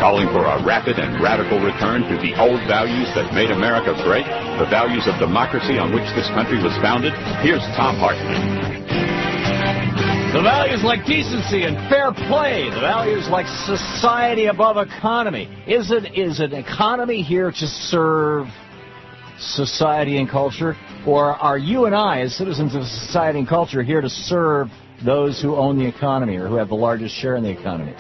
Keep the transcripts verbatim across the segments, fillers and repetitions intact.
calling for a rapid and radical return to the old values that made America great, the values of democracy on which this country was founded. Here's Thom Hartmann. The values like decency and fair play, the values like society above economy. Is it is an economy here to serve society and culture, or are you and I, as citizens of society and culture, here to serve those who own the economy or who have the largest share in the economy?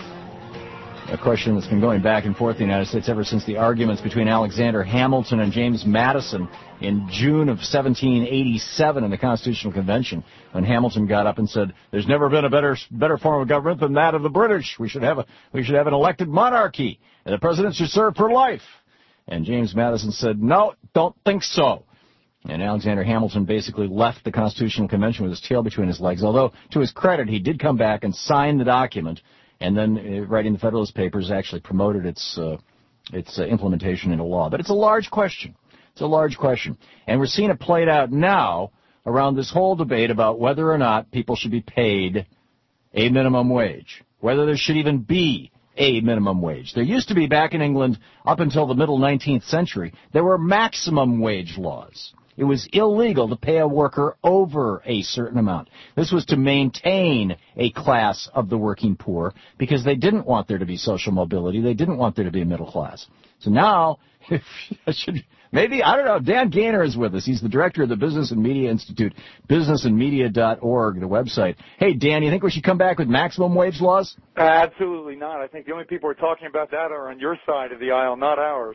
A question that's been going back and forth in the United States ever since the arguments between Alexander Hamilton and James Madison in June of seventeen eighty-seven in the Constitutional Convention, when Hamilton got up and said, "There's never been a better better form of government than that of the British. We should have a we should have an elected monarchy, and the president should serve for life." And James Madison said, "No, don't think so." And Alexander Hamilton basically left the Constitutional Convention with his tail between his legs, although, to his credit, he did come back and sign the document, and then, uh, writing the Federalist Papers, actually promoted its uh, its uh, implementation into law. But it's a large question. It's a large question. And we're seeing it played out now around this whole debate about whether or not people should be paid a minimum wage, whether there should even be a minimum wage. There used to be, back in England, up until the middle nineteenth century, there were maximum wage laws. It was illegal to pay a worker over a certain amount. This was to maintain a class of the working poor because they didn't want there to be social mobility. They didn't want there to be a middle class. So now, if I should, maybe, I don't know, Dan Gaynor is with us. He's the director of the Business and Media Institute, business and media dot org, the website. Hey, Dan, you think we should come back with maximum wage laws? Uh, absolutely not. I think the only people who are talking about that are on your side of the aisle, not ours.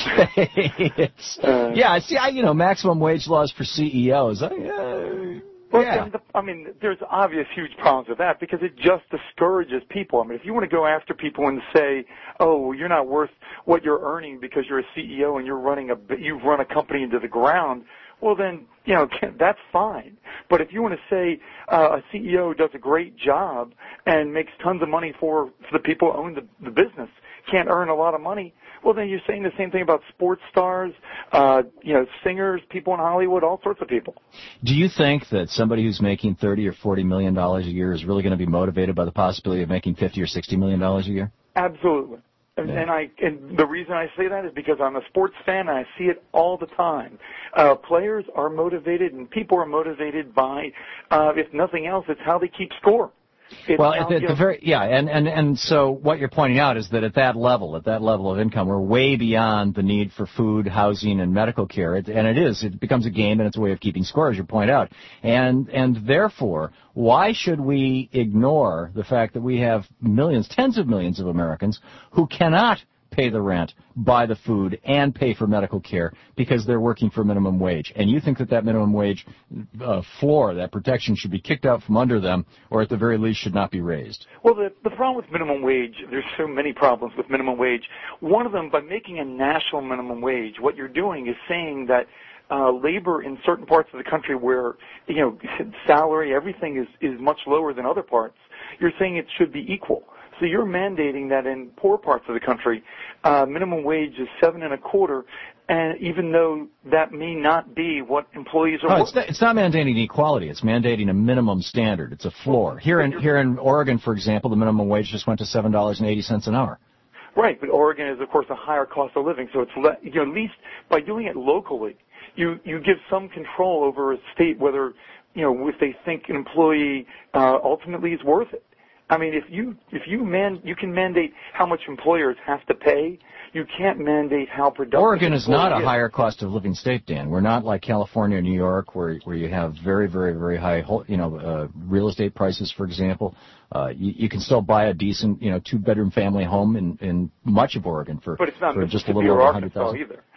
Okay. uh, yeah, see, I, you know, maximum wage laws for C E Os. I, uh, Well, yeah. the, I mean, there's obvious huge problems with that because it just discourages people. I mean, if you want to go after people and say, "Oh, you're not worth what you're earning because you're a C E O and you're running a you've run a company into the ground," well, then you know that's fine. But if you want to say uh, a C E O does a great job and makes tons of money for, for the people who own the, the business, can't earn a lot of money, well, then you're saying the same thing about sports stars, uh, you know, singers, people in Hollywood, all sorts of people. Do you think that somebody who's making thirty or forty million dollars a year is really going to be motivated by the possibility of making fifty or sixty million dollars a year? Absolutely. And, yeah. and I and the reason I say that is because I'm a sports fan and I see it all the time. Uh, players are motivated and people are motivated by, uh, if nothing else, it's how they keep score. It's well, how, at the, at the very yeah, and, and and so what you're pointing out is that at that level, at that level of income, we're way beyond the need for food, housing, and medical care. It, and it is, it becomes a game, and it's a way of keeping score, as you point out. And and therefore, why should we ignore the fact that we have millions, tens of millions of Americans who cannot pay the rent, buy the food, and pay for medical care because they're working for minimum wage? And you think that that minimum wage uh, floor, that protection, should be kicked out from under them, or at the very least should not be raised? Well, the, the problem with minimum wage, there's so many problems with minimum wage. One of them, by making a national minimum wage, what you're doing is saying that uh, labor in certain parts of the country where, you know, salary, everything is, is much lower than other parts, you're saying it should be equal. So you're mandating that in poor parts of the country, uh, minimum wage is seven and a quarter, and even though that may not be what employees are. Oh, it's, not, it's not mandating equality. It's mandating a minimum standard. It's a floor. Here in here in Oregon, for example, the minimum wage just went to seven dollars and eighty cents an hour. Right, but Oregon is, of course, a higher cost of living, so it's le- you know, at least by doing it locally, you you give some control over a state whether you know if they think an employee uh, ultimately is worth it. I mean, if you if you man you can mandate how much employers have to pay, you can't mandate how productive. Oregon is not a is. higher cost of living state, Dan. We're not like California or New York, where where you have very very very high you know uh, real estate prices, for example. Uh, you, you can still buy a decent you know two bedroom family home in in much of Oregon for but it's not for just a Mississippi little or over a hundred Arkansas thousand. either.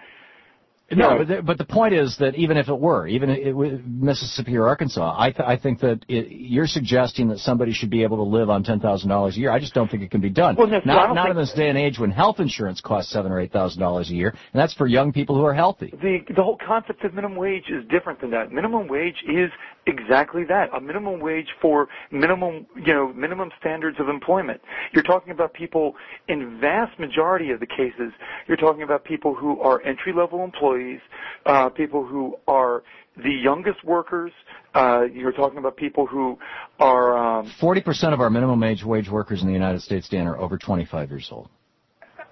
No, Yeah. but the, but the point is that even if it were, even if it, Mississippi or Arkansas, I th- I think that it, you're suggesting that somebody should be able to live on ten thousand dollars a year. I just don't think it can be done. Well, no, so I not don't not think in this day and age when health insurance costs seven or eight thousand dollars a year, and that's for young people who are healthy. The the whole concept of minimum wage is different than that. Minimum wage is exactly that, a minimum wage for minimum you know minimum standards of employment. You're talking about people in vast majority of the cases. You're talking about people who are entry level employees. Uh, people who are the youngest workers. Uh, you're talking about people who are... Um, forty percent of our minimum age wage workers in the United States, Dan, are over twenty-five years old.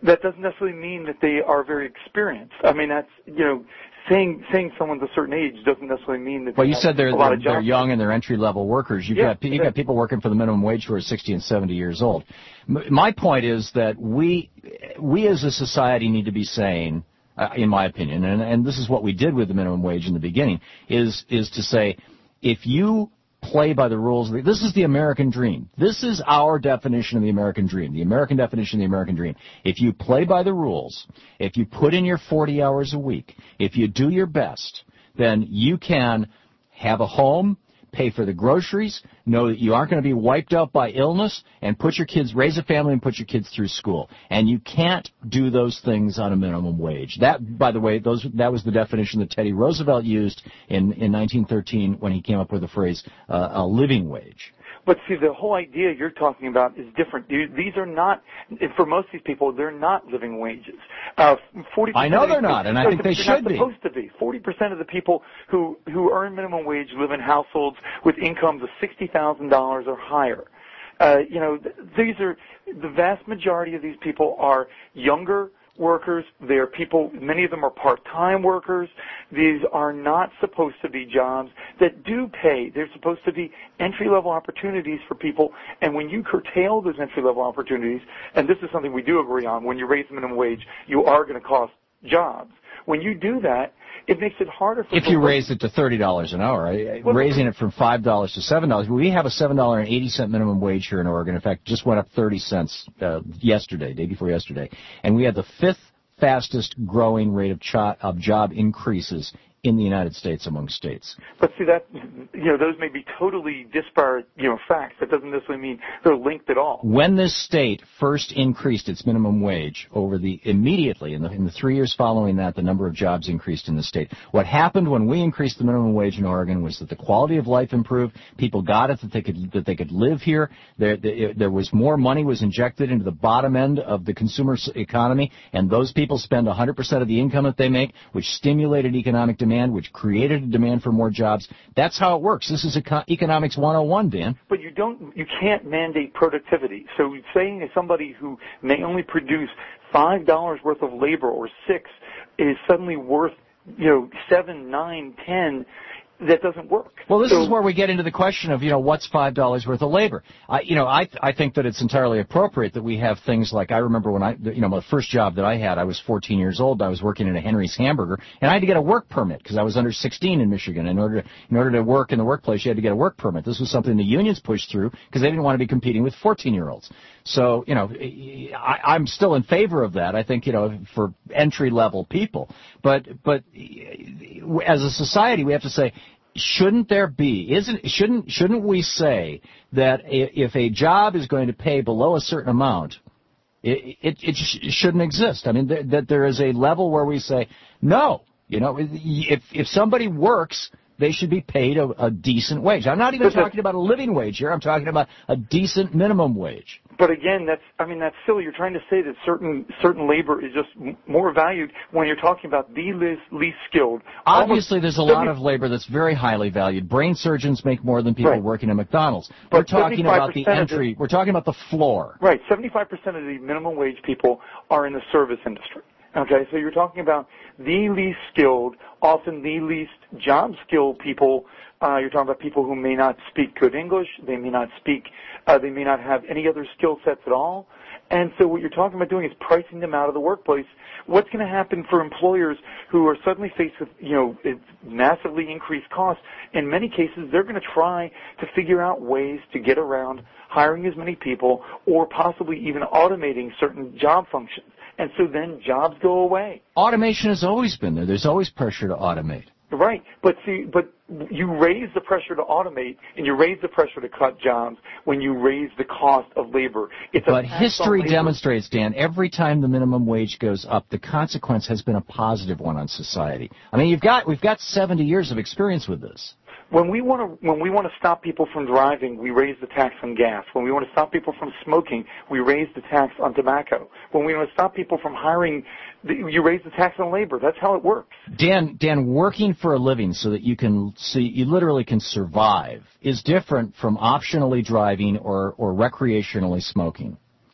that doesn't necessarily mean that they are very experienced. I mean, that's, you know, saying saying someone's a certain age doesn't necessarily mean that. Well, you have said they're a lot they're, of they're young and they're entry level workers. You've yeah, got you've got people working for the minimum wage who are sixty and seventy years old. M- my point is that we we as a society need to be saying, uh, in my opinion, and and this is what we did with the minimum wage in the beginning, is is to say, if you play by the rules. This is the American dream. This is our definition of the American dream, the American definition of the American dream. If you play by the rules, if you put in your forty hours a week, if you do your best, then you can have a home, pay for the groceries, know that you aren't going to be wiped out by illness, and put your kids, raise a family and put your kids through school. And you can't do those things on a minimum wage. That, by the way, those that was the definition that Teddy Roosevelt used in, in nineteen thirteen when he came up with the phrase uh, a living wage. But see, the whole idea you're talking about is different. These are not, for most of these people, they're not living wages. Uh, forty percent I know they're people, not, and I think they should be. They're not supposed to be. forty percent of the people who, who earn minimum wage live in households with incomes of sixty thousand dollars or higher. Uh, you know, these are, the vast majority of these people are younger workers. They're people, many of them are part-time workers. These are not supposed to be jobs that do pay. They're supposed to be entry-level opportunities for people. And when you curtail those entry-level opportunities, and this is something we do agree on, when you raise the minimum wage, you are going to cost jobs. When you do that, it makes it harder for if you raise it to thirty dollars an hour, well, raising it from five dollars to seven dollars. We have a seven dollars and eighty cents minimum wage here in Oregon. In fact, just went up thirty cents uh, yesterday, day before yesterday. And we had the fifth fastest growing rate of, cho- of job increases in the United States among states. But see, that, you know, those may be totally disparate, you know, facts. That doesn't necessarily mean they're linked at all. When this state first increased its minimum wage, over the immediately in the in the three years following that, the number of jobs increased in the state. What happened when we increased the minimum wage in Oregon was that the quality of life improved. People got it that they could that they could live here. There there, there was more money was injected into the bottom end of the consumer economy, and those people spend one hundred percent of the income that they make, which stimulated economic demand, which created a demand for more jobs. That's how it works. This is econ- economics one oh one, Dan. But you don't, you can't mandate productivity. So saying that somebody who may only produce five dollars worth of labor or six is suddenly worth, you know, seven, nine, ten. That doesn't work. Well, this so, is where we get into the question of, you know, what's five dollars worth of labor? I, you know, I I think that it's entirely appropriate that we have things like, I remember when I, you know, my first job that I had, I was fourteen years old. I was working at a Henry's Hamburger, and I had to get a work permit because I was under sixteen in Michigan. In order to, in order to work in the workplace, you had to get a work permit. This was something the unions pushed through because they didn't want to be competing with fourteen-year-olds. So, you know, I, I'm still in favor of that. I think, you know, for entry-level people. But, but as a society, we have to say, shouldn't there be, isn't, shouldn't, shouldn't we say that if a job is going to pay below a certain amount, it, it, it shouldn't exist? I mean, th- that there is a level where we say, no, you know, if, if somebody works, they should be paid a, a decent wage. I'm not even talking about a living wage here. I'm talking about a decent minimum wage. But again, that's, I mean, that's silly. You're trying to say that certain certain labor is just m- more valued when you're talking about the least, least skilled. Obviously, there's a lot of labor that's very highly valued. Brain surgeons make more than people right. working at McDonald's. But we're talking about the entry. The, we're talking about the floor. Right. seventy-five percent of the minimum wage people are in the service industry. Okay, so you're talking about the least skilled, often the least job skilled people. Uh, you're talking about people who may not speak good English. They may not speak, uh, they may not have any other skill sets at all. And so what you're talking about doing is pricing them out of the workplace. What's going to happen for employers who are suddenly faced with, you know, massively increased costs? In many cases, they're going to try to figure out ways to get around hiring as many people or possibly even automating certain job functions. And so then jobs go away. Automation has always been there. There's always pressure to automate. Right, but see, but you raise the pressure to automate and you raise the pressure to cut jobs when you raise the cost of labor. It's but history demonstrates, Dan, every time the minimum wage goes up, the consequence has been a positive one on society. I mean, you've got we've got seventy years of experience with this. When we want to when we want to stop people from driving, we raise the tax on gas. When we want to stop people from smoking, we raise the tax on tobacco. When we want to stop people from hiring, you raise the tax on labor. That's how it works. Dan, Dan, working for a living so that you can see you literally can survive is different from optionally driving or or recreationally smoking.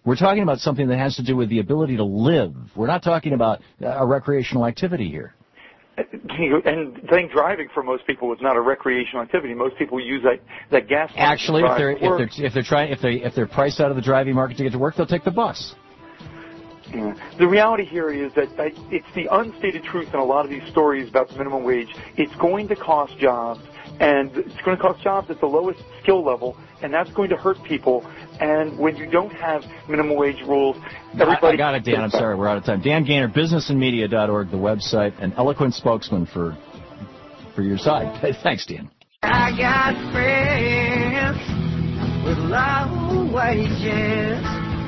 We're talking about something that has to do with the ability to live. We're not talking about a recreational activity here. And I think driving for most people is not a recreational activity. Most people use that that gas. Actually, if they're if they're if they're trying if they if they're priced out of the driving market to get to work, they'll take the bus. Yeah. The reality here is that it's the unstated truth in a lot of these stories about the minimum wage. It's going to cost jobs, and it's going to cost jobs at the lowest skill level, and that's going to hurt people. And when you don't have minimum wage rules, everybody... I, I got it, Dan. I'm sorry. We're out of time. Dan Gaynor, business and media dot org, the website, an eloquent spokesman for for your side. Thanks, Dan. I got friends with low wages.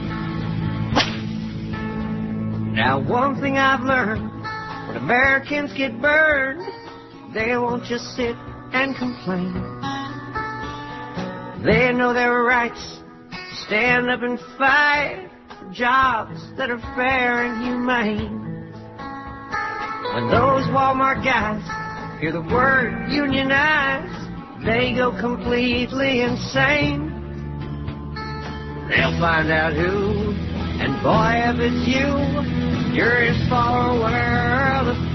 Now, one thing I've learned, when Americans get burned, they won't just sit and complain. They know their rights, stand up and fight for jobs that are fair and humane. When those Walmart guys hear the word unionize, they go completely insane. They'll find out who, and boy, if it's you, you're in for a world of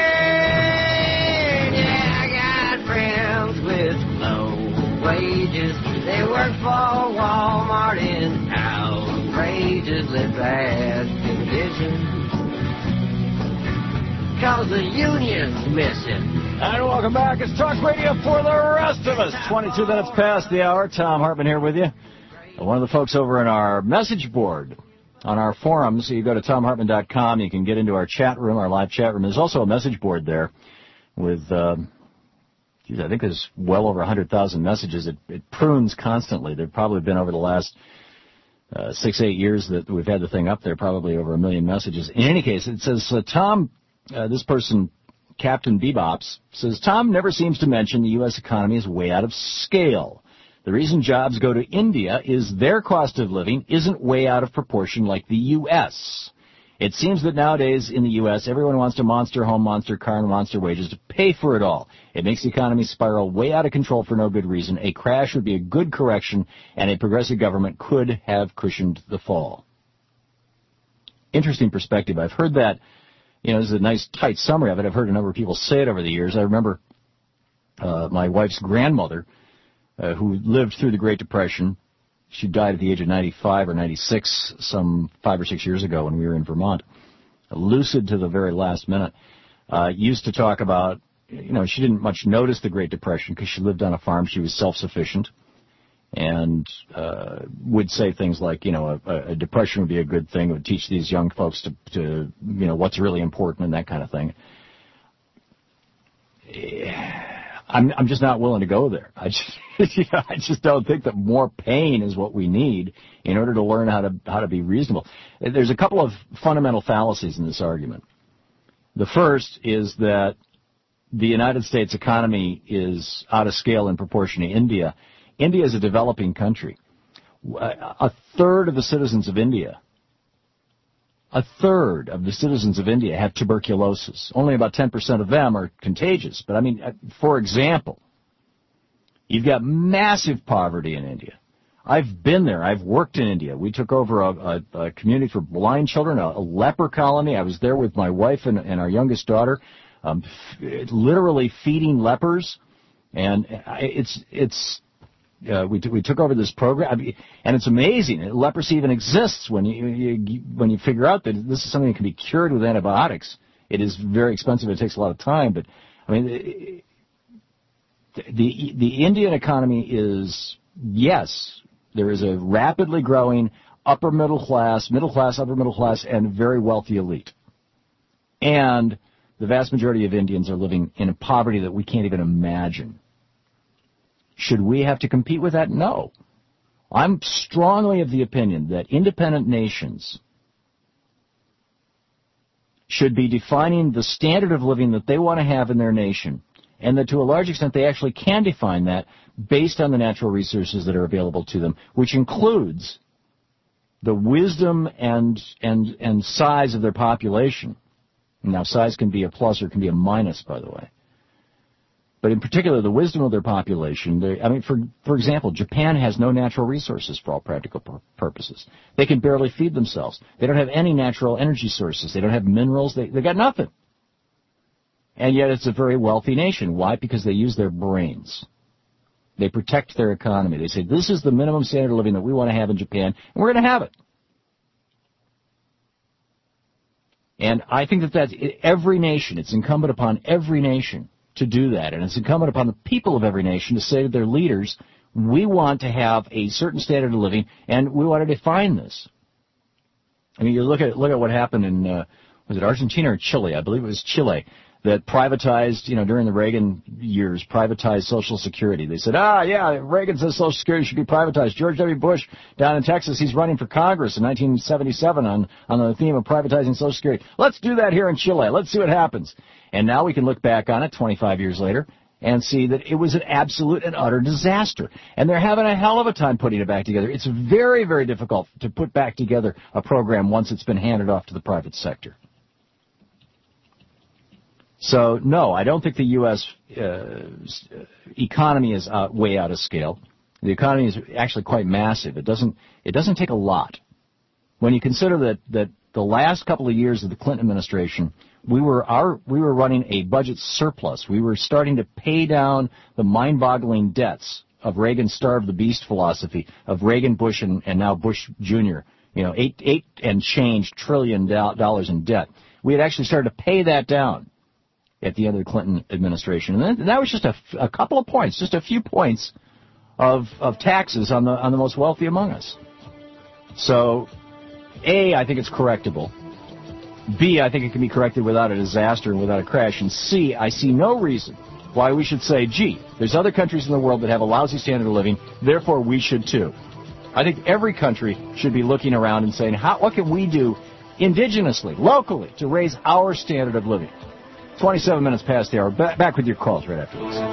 pain. Yeah, I got friends with low wages. They work for Walmart in outrageous, live bad conditions. Cause the union's missing. And welcome back. It's Talk Radio for the rest of us. twenty-two minutes past the hour. Tom Hartman here with you. One of the folks over in our message board on our forums. So you go to tom hartman dot com. You can get into our chat room, our live chat room. There's also a message board there with, uh, geez, I think there's well over one hundred thousand messages. It, it prunes constantly. There have probably been over the last uh, six, eight years that we've had the thing up there, probably over a million messages. In any case, it says, uh, Tom, uh, this person, Captain Bebops, says, Tom never seems to mention the U S economy is way out of scale. The reason jobs go to India is their cost of living isn't way out of proportion like the U S. It seems that nowadays in the U S, everyone wants to monster home, monster car, and monster wages to pay for it all. It makes the economy spiral way out of control for no good reason. A crash would be a good correction, and a progressive government could have cushioned the fall. Interesting perspective. I've heard that, you know, this is a nice tight summary of it. I've heard a number of people say it over the years. I remember uh, my wife's grandmother, Uh, who lived through the Great Depression. She died at the age of ninety-five or ninety-six some five or six years ago when we were in Vermont. Lucid to the very last minute. Uh, used to talk about, you know, she didn't much notice the Great Depression because she lived on a farm. She was self-sufficient and uh, would say things like, you know, a, a depression would be a good thing. It would teach these young folks to, to, you know, what's really important and that kind of thing. Yeah. I'm, I'm just not willing to go there. I just, you know, I just don't think that more pain is what we need in order to learn how to how to be reasonable. There's a couple of fundamental fallacies in this argument. The first is that the United States economy is out of scale in proportion to India. India is a developing country. A third of the citizens of India, a third of the citizens of India have tuberculosis. Only about ten percent of them are contagious. But, I mean, for example, you've got massive poverty in India. I've been there. I've worked in India. We took over a, a, a community for blind children, a, a leper colony. I was there with my wife and, and our youngest daughter, um, f- literally feeding lepers. And it's it's uh, we t- we took over this program, I mean, and it's amazing. Leprosy even exists when you, you when you figure out that this is something that can be cured with antibiotics. It is very expensive. It takes a lot of time, but I mean, it, the the Indian economy is, yes, there is a rapidly growing upper middle class, middle class, upper middle class, and very wealthy elite. And the vast majority of Indians are living in a poverty that we can't even imagine. Should we have to compete with that? No. I'm strongly of the opinion that independent nations should be defining the standard of living that they want to have in their nation, and that to a large extent they actually can define that based on the natural resources that are available to them, which includes the wisdom and and and size of their population. Now, size can be a plus or can be a minus, by the way. but in particular the wisdom of their population. They, I mean, for for example, Japan has no natural resources for all practical pur- purposes. They can barely feed themselves. They don't have any natural energy sources. They don't have minerals. They they got nothing. And yet it's a very wealthy nation. Why? Because they use their brains. They protect their economy. They say, this is the minimum standard of living that we want to have in Japan, and we're going to have it. And I think that that's every nation, it's incumbent upon every nation to do that. And it's incumbent upon the people of every nation to say to their leaders, we want to have a certain standard of living, and we want to define this. I mean, you look at look at what happened in, uh, was it Argentina or Chile? I believe it was Chile that privatized, you know, during the Reagan years, privatized Social Security. They said, ah, yeah, Reagan says Social Security should be privatized. George W. Bush down in Texas, he's running for Congress in nineteen seventy-seven on, on the theme of privatizing Social Security. Let's do that here in Chile. Let's see what happens. And now we can look back on it twenty-five years later and see that it was an absolute and utter disaster. And they're having a hell of a time putting it back together. It's very, very difficult to put back together a program once it's been handed off to the private sector. So, no, I don't think the U S uh, economy is uh, way out of scale. The economy is actually quite massive. It doesn't it doesn't take a lot. When you consider that, that the last couple of years of the Clinton administration, we were our we were running a budget surplus. We were starting to pay down the mind-boggling debts of Reagan's starve the beast philosophy, of Reagan, Bush, and, and now Bush Junior You know, eight eight and change trillion dollars in debt. We had actually started to pay that down at the end of the Clinton administration. And that was just a, a couple of points, just a few points of, of taxes on the on the most wealthy among us. So, A, I think it's correctable. B, I think it can be corrected without a disaster and without a crash. And C, I see no reason why we should say, gee, there's other countries in the world that have a lousy standard of living, therefore we should too. I think every country should be looking around and saying, how, what can we do indigenously, locally, to raise our standard of living? twenty-seven minutes past the hour. Back, back with your calls right after this.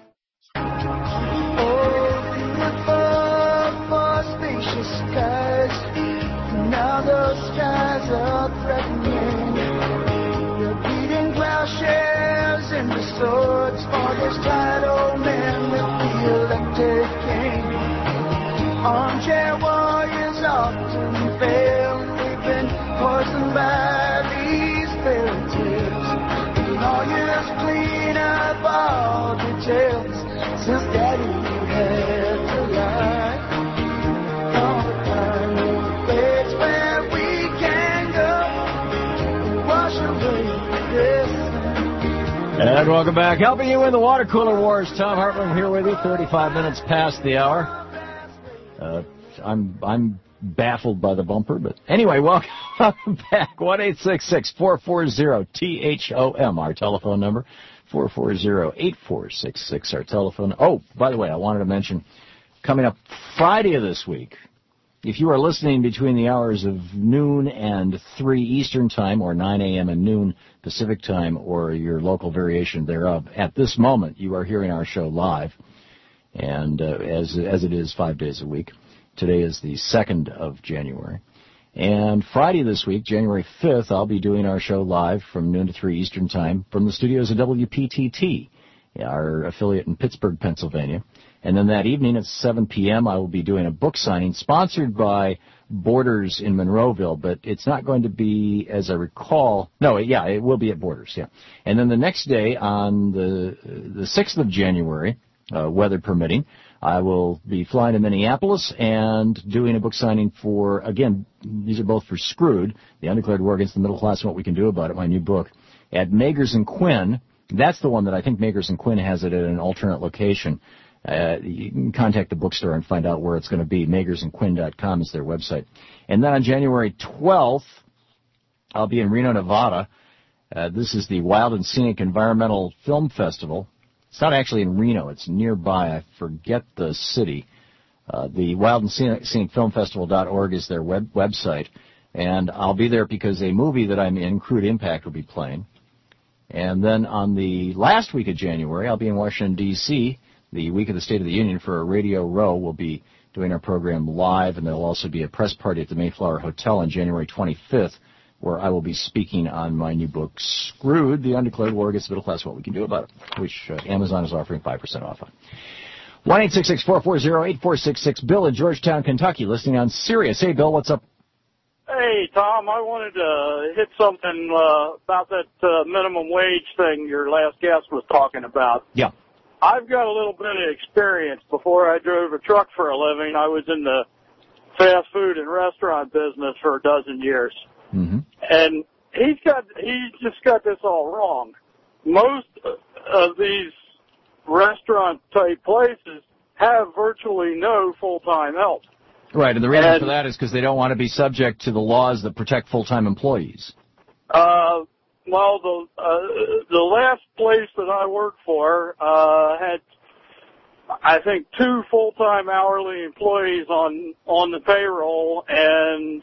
Now those skies are threatening. You're beating plowshares into swords for those tired old men with the elected king. Armchair warriors often fail. They've been poisoned by these fairy tales. Lawyers clean up all details since Daddy had to lie. All the time, it's where we can go, wash away this. And welcome back. Helping you win the water cooler wars. Tom Hartman here with you. Thirty-five minutes past the hour. Uh, I'm I'm. baffled by the bumper, but anyway, welcome back. one eight six six, four four zero, T H O M, our telephone number. four four zero, eight four six six, our telephone. Oh, by the way, I wanted to mention, coming up Friday of this week, if you are listening between the hours of noon and three Eastern Time, or nine a.m. and noon Pacific Time, or your local variation thereof, at this moment, you are hearing our show live, and uh, as as it is five days a week. Today is the second of January. And Friday this week, January fifth, I'll be doing our show live from noon to three Eastern Time from the studios of W P T T, our affiliate in Pittsburgh, Pennsylvania. And then that evening at seven p.m., I will be doing a book signing sponsored by Borders in Monroeville, but it's not going to be, as I recall, no, yeah, it will be at Borders, yeah. And then the next day, on the the sixth of January, uh, weather permitting, I will be flying to Minneapolis and doing a book signing for, again, these are both for Screwed, The Undeclared War Against the Middle Class and What We Can Do About It, my new book, at Magers and Quinn. That's the one that I think Magers and Quinn has it at an alternate location. Uh, you can contact the bookstore and find out where it's going to be. magers and quinn dot com is their website. And then on January twelfth, I'll be in Reno, Nevada. Uh, this is the Wild and Scenic Environmental Film Festival. It's not actually in Reno. It's nearby. I forget the city. Uh, the Wild and Scenic, Scenic Film Festival dot org is their web, website. And I'll be there because a movie that I'm in, Crude Impact, will be playing. And then on the last week of January, I'll be in Washington, D C, the week of the State of the Union for a Radio Row. We'll be doing our program live, and there will also be a press party at the Mayflower Hotel on January twenty-fifth where I will be speaking on my new book, Screwed, The Undeclared War Against the Middle Class, What We Can Do About It, which uh, Amazon is offering five percent off on. one eight six six, four four zero, eight four six six. Bill in Georgetown, Kentucky, listening on Sirius. Hey, Bill, what's up? Hey, Tom, I wanted to hit something uh, about that uh, minimum wage thing your last guest was talking about. Yeah. I've got a little bit of experience. Before I drove a truck for a living, I was in the fast food and restaurant business for a dozen years. Mm-hmm. And he's got, he's just got this all wrong. Most of these restaurant-type places have virtually no full-time help. Right, and the reason and, for that is because they don't want to be subject to the laws that protect full-time employees. Uh, well, the uh, the last place that I worked for uh, had, I think, two full-time hourly employees on on the payroll, and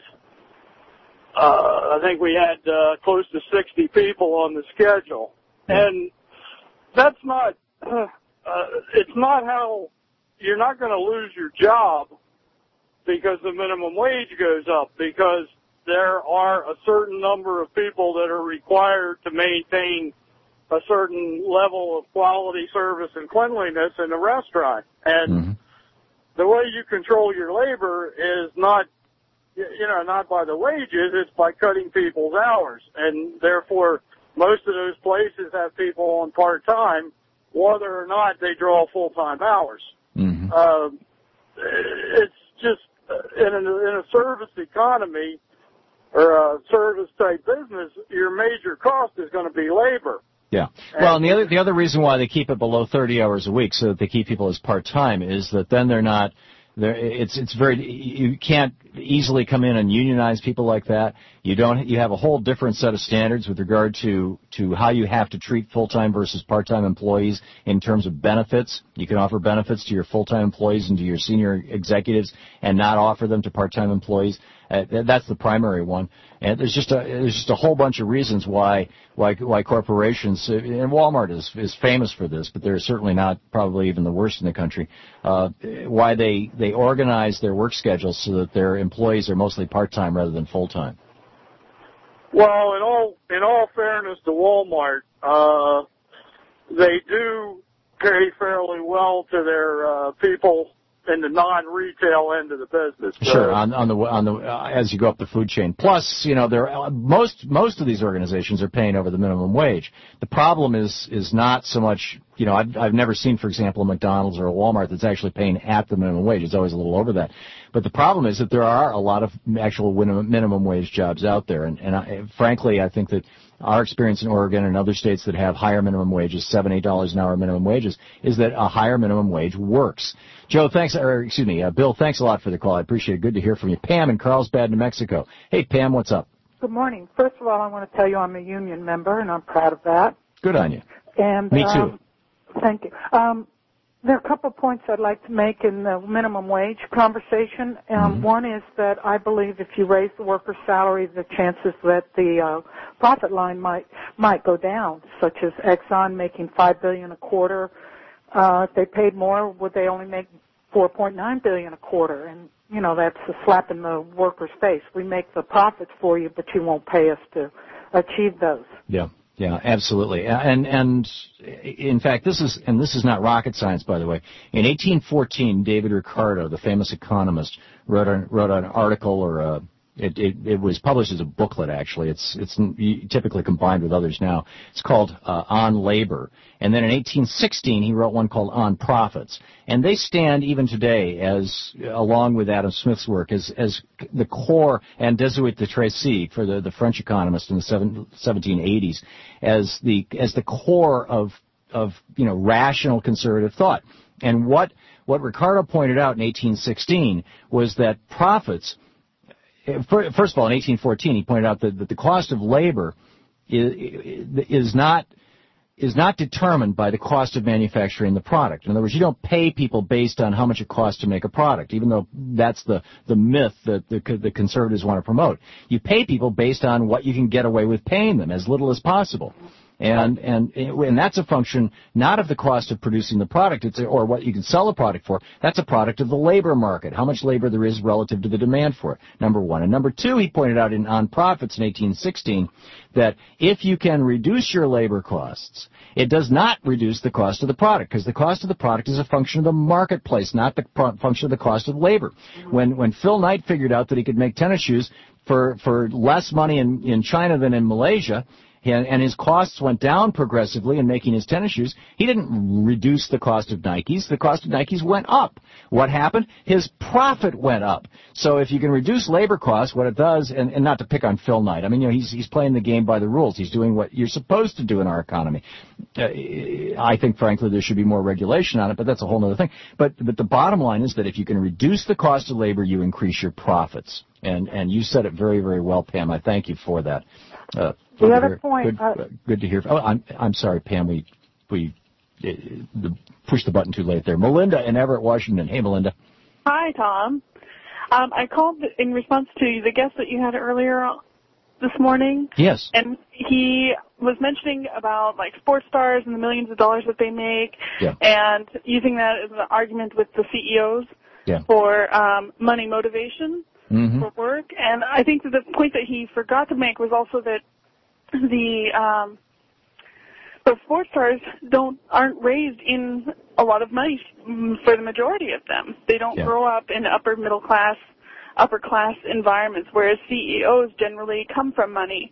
uh, I think we had uh, close to sixty people on the schedule. And that's not, uh, it's not how, you're not going to lose your job because the minimum wage goes up, because there are a certain number of people that are required to maintain a certain level of quality, service, and cleanliness in the restaurant. And mm-hmm. the way you control your labor is not, you know, not by the wages, it's by cutting people's hours. And therefore, most of those places have people on part-time, whether or not they draw full-time hours. Mm-hmm. Uh, it's just, in a, in a service economy or a service-type business, your major cost is going to be labor. Yeah. Well, and the other the other reason why they keep it below thirty hours a week, so that they keep people as part-time, is that then they're not. They're, it's it's very you can't easily come in and unionize people like that. You don't. You have a whole different set of standards with regard to to how you have to treat full-time versus part-time employees in terms of benefits. You can offer benefits to your full-time employees and to your senior executives, and not offer them to part-time employees. Uh, that's the primary one. And there's just a there's just a whole bunch of reasons why why why corporations, and Walmart is is famous for this, but they're certainly not probably even the worst in the country. Uh, why they they organize their work schedules so that their employees are mostly part-time rather than full-time. Well, in all in all fairness to Walmart, uh, they do pay fairly well to their uh, people in the non-retail end of the business. Sure, on, on the on the uh, as you go up the food chain. Plus, you know, there most most of these organizations are paying over the minimum wage. The problem is is not so much, you know, I've I've never seen, for example, a McDonald's or a Walmart that's actually paying at the minimum wage. It's always a little over that. But the problem is that there are a lot of actual minimum wage jobs out there, and and I, frankly, I think that our experience in Oregon and other states that have higher minimum wages, seven, eight dollars an hour minimum wages, is that a higher minimum wage works. Joe, thanks, or excuse me, uh, Bill, thanks a lot for the call. I appreciate it. Good to hear from you. Pam in Carlsbad, New Mexico. Hey, Pam, what's up? Good morning. First of all, I want to tell you I'm a union member, and I'm proud of that. Good on you. And me too. Um, thank you. Um, there are a couple of points I'd like to make in the minimum wage conversation. Um, mm-hmm. One is that I believe if you raise the worker's salary, the chances that the uh, profit line might might go down, such as Exxon making five billion dollars a quarter. Uh, if they paid more, would they only make four point nine billion dollars a quarter? And, you know, that's a slap in the worker's face. We make the profits for you, but you won't pay us to achieve those. Yeah. Yeah, absolutely. And and in fact, this is and this is not rocket science, by the way. In eighteen fourteen, David Ricardo, the famous economist, wrote an, wrote an article, or a, it, it it was published as a booklet. Actually, it's it's typically combined with others now. It's called uh, On Labor. And then in eighteen sixteen, he wrote one called On Profits. And they stand even today as, along with Adam Smith's work, as as the core, and Desuet de Tracy, for the, the French economist in the seventeen eighties, as the as the core of of you know rational conservative thought. And what what Ricardo pointed out in eighteen sixteen was that profits, first of all, in eighteen fourteen, he pointed out that, that the cost of labor is, is not is not determined by the cost of manufacturing the product. In other words, you don't pay people based on how much it costs to make a product, even though that's the, the myth that the, the conservatives want to promote. You pay people based on what you can get away with paying them, as little as possible. And, and, and that's a function not of the cost of producing the product, it's a, or what you can sell a product for. That's a product of the labor market, how much labor there is relative to the demand for it, number one. And number two, he pointed out in On Profits in eighteen sixteen that if you can reduce your labor costs, it does not reduce the cost of the product, because the cost of the product is a function of the marketplace, not the pro- function of the cost of labor. When, when Phil Knight figured out that he could make tennis shoes for, for less money in, in China than in Malaysia, and his costs went down progressively in making his tennis shoes, he didn't reduce the cost of Nikes. The cost of Nikes went up. What happened? His profit went up. So if you can reduce labor costs, what it does, and, and not to pick on Phil Knight, I mean, you know, he's, he's playing the game by the rules. He's doing what you're supposed to do in our economy. Uh, I think, frankly, there should be more regulation on it, but that's a whole other thing. But, but the bottom line is that if you can reduce the cost of labor, you increase your profits. And, and you said it very, very well, Pam. I thank you for that. Uh, the other point. Good, uh, good to hear. Oh, I'm I'm sorry, Pam. We we uh, the, pushed the button too late there. Melinda in Everett, Washington. Hey, Melinda. Hi, Tom. Um, I called in response to the guest that you had earlier this morning. Yes. And he was mentioning about like sports stars and the millions of dollars that they make, yeah. and using that as an argument with the C E Os yeah. for um, money motivation. Mm-hmm. For work, and I think that the point that he forgot to make was also that the um, the sports stars don't aren't raised in a lot of money for the majority of them. They don't yeah. grow up in upper middle class, upper class environments, whereas C E Os generally come from money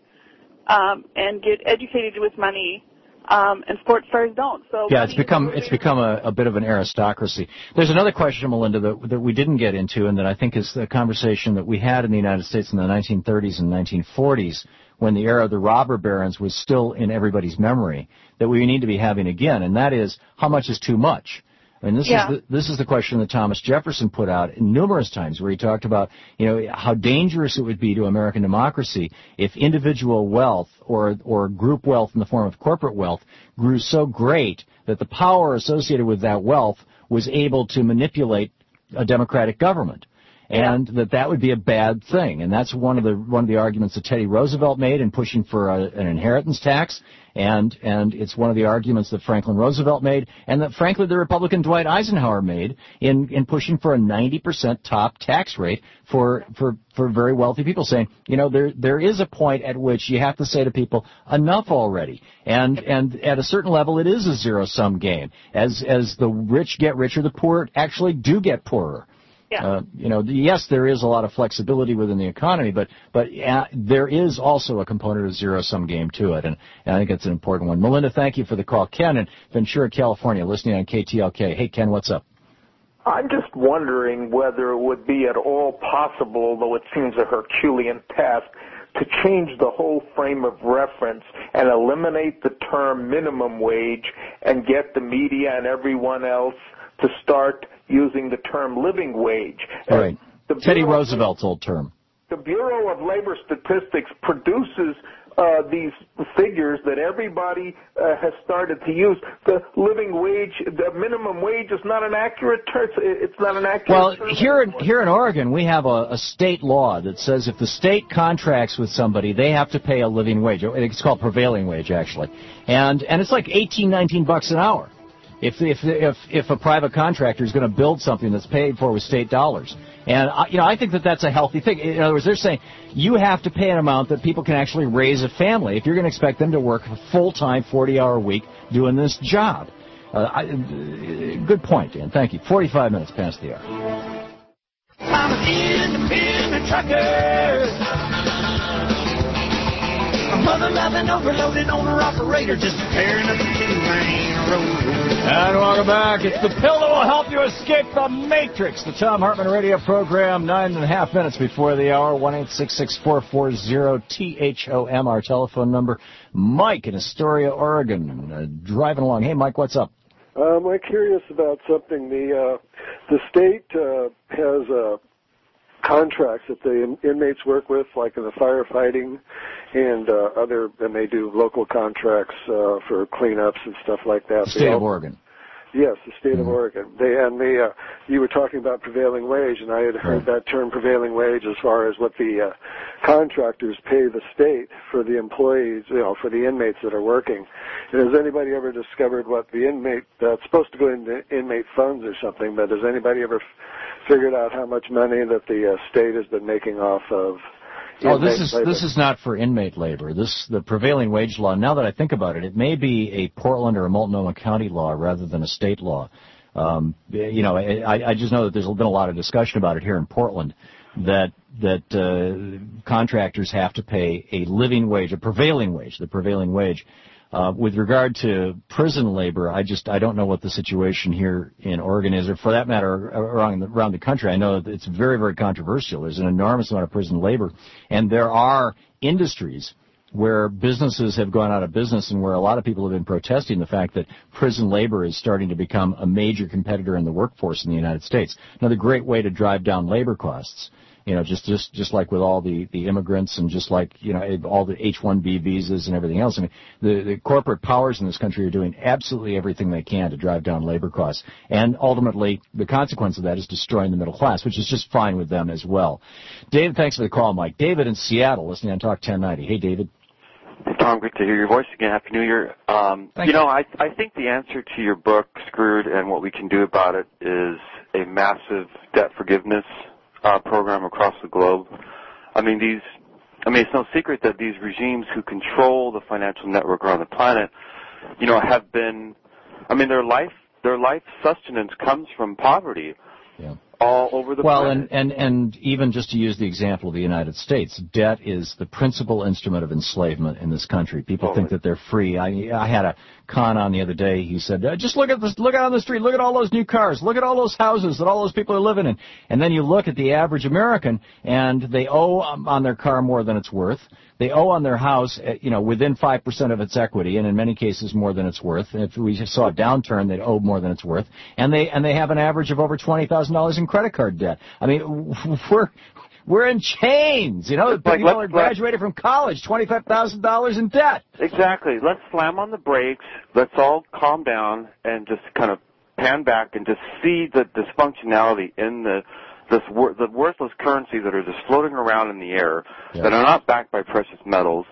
um, and get educated with money. Um, and sports stars don't. So yeah, it's become it's become a, a bit of an aristocracy. There's another question, Melinda, that that we didn't get into, and that I think is the conversation that we had in the United States in the nineteen thirties and nineteen forties, when the era of the robber barons was still in everybody's memory, that we need to be having again, and that is, how much is too much? I mean, this yeah. is the, this is the question that Thomas Jefferson put out numerous times, where he talked about, you know, how dangerous it would be to American democracy if individual wealth or or group wealth in the form of corporate wealth grew so great that the power associated with that wealth was able to manipulate a democratic government. And yeah. that that would be a bad thing, and that's one of the one of the arguments that Teddy Roosevelt made in pushing for a, an inheritance tax, and and it's one of the arguments that Franklin Roosevelt made, and that frankly the Republican Dwight Eisenhower made in in pushing for a ninety percent top tax rate for for for very wealthy people, saying, you know, there there is a point at which you have to say to people, enough already, and and at a certain level it is a zero sum game. As as the rich get richer, the poor actually do get poorer. Yeah. Uh, you know, yes, there is a lot of flexibility within the economy, but but uh, there is also a component of zero-sum game to it, and, and I think it's an important one. Melinda, thank you for the call. Ken in Ventura, California, listening on K T L K. Hey, Ken, what's up? I'm just wondering whether it would be at all possible, though it seems a Herculean task, to change the whole frame of reference and eliminate the term minimum wage and get the media and everyone else to start using the term living wage. Right. Teddy Roosevelt's old term. The Bureau of Labor Statistics produces uh, these figures that everybody uh, has started to use. The living wage, the minimum wage is not an accurate term. It's not an accurate well, term. Well, here in, here in Oregon, we have a, a state law that says if the state contracts with somebody, they have to pay a living wage. It's called prevailing wage, actually. And, and it's like eighteen, nineteen bucks an hour. If if if if a private contractor is going to build something that's paid for with state dollars, and uh, you know, I think that that's a healthy thing. In other words, they're saying you have to pay an amount that people can actually raise a family if you're going to expect them to work a full-time, forty-hour week doing this job. Uh, I, uh, good point, Dan. Thank you. forty-five minutes past the hour. I'm an independent trucker. A mother-loving, overloaded owner-operator, just tearing up a two-lane road. And welcome back. It's the pill that will help you escape the Matrix. The Tom Hartman radio program, nine and a half minutes before the hour, one eight six six, four four zero, T H O M, our telephone number. Mike in Astoria, Oregon, uh, driving along. Hey, Mike, what's up? Um, I'm curious about something. The, uh, the state uh, has uh, contracts that the in- inmates work with, like in the firefighting and uh, other, and they do local contracts uh, for cleanups and stuff like that. The state of Oregon. Yes, the state Mm-hmm. of Oregon. They and they. Uh, you were talking about prevailing wage, and I had heard right. that term prevailing wage as far as what the uh, contractors pay the state for the employees, you know, for the inmates that are working. And has anybody ever discovered what the inmate that's supposed to go into inmate funds or something? But has anybody ever f- figured out how much money that the uh, state has been making off of? Oh, this is labor? this is not for inmate labor. This the prevailing wage law. Now that I think about it, it may be a Portland or a Multnomah County law rather than a state law. Um, you know, I, I just know that there's been a lot of discussion about it here in Portland, that that uh, contractors have to pay a living wage, a prevailing wage, the prevailing wage. Uh, with regard to prison labor, I just I don't know what the situation here in Oregon is, or for that matter around the, around the country. I know that it's very, very controversial. There's an enormous amount of prison labor, and there are industries where businesses have gone out of business and where a lot of people have been protesting the fact that prison labor is starting to become a major competitor in the workforce in the United States. Another great way to drive down labor costs. You know, just, just, just like with all the, the immigrants and just like, you know, all the H one B visas and everything else. I mean, the, the corporate powers in this country are doing absolutely everything they can to drive down labor costs. And ultimately, the consequence of that is destroying the middle class, which is just fine with them as well. David, thanks for the call, Mike. David in Seattle, listening on Talk ten ninety. Hey, David. Hey, Tom, great to hear your voice again. Happy New Year. Um, you, you know, I, I think the answer to your book, Screwed, and what we can do about it is a massive debt forgiveness Uh, program across the globe. I mean, these, I mean, it's no secret that these regimes who control the financial network around the planet, you know, have been, I mean, their life, their life sustenance comes from poverty. Yeah. All over the well, planet. and, and, and even just to use the example of the United States, debt is the principal instrument of enslavement in this country. People totally. think that they're free. I, I had a con on the other day. He said, uh, just look at this, look out on the street, look at all those new cars, look at all those houses that all those people are living in. And then you look at the average American, and they owe um, on their car more than it's worth. They owe on their house, you know, within five percent of its equity, and in many cases more than it's worth. And if we saw a downturn, they'd owe more than it's worth. And they and they have an average of over twenty thousand dollars in credit card debt. I mean, we're we're in chains. You know, like, people are graduated from college, twenty-five thousand dollars in debt. Exactly. Let's slam on the brakes. Let's all calm down and just kind of pan back and just see the dysfunctionality in the this wor- the worthless currencies that are just floating around in the air yeah. that are not backed by precious metals,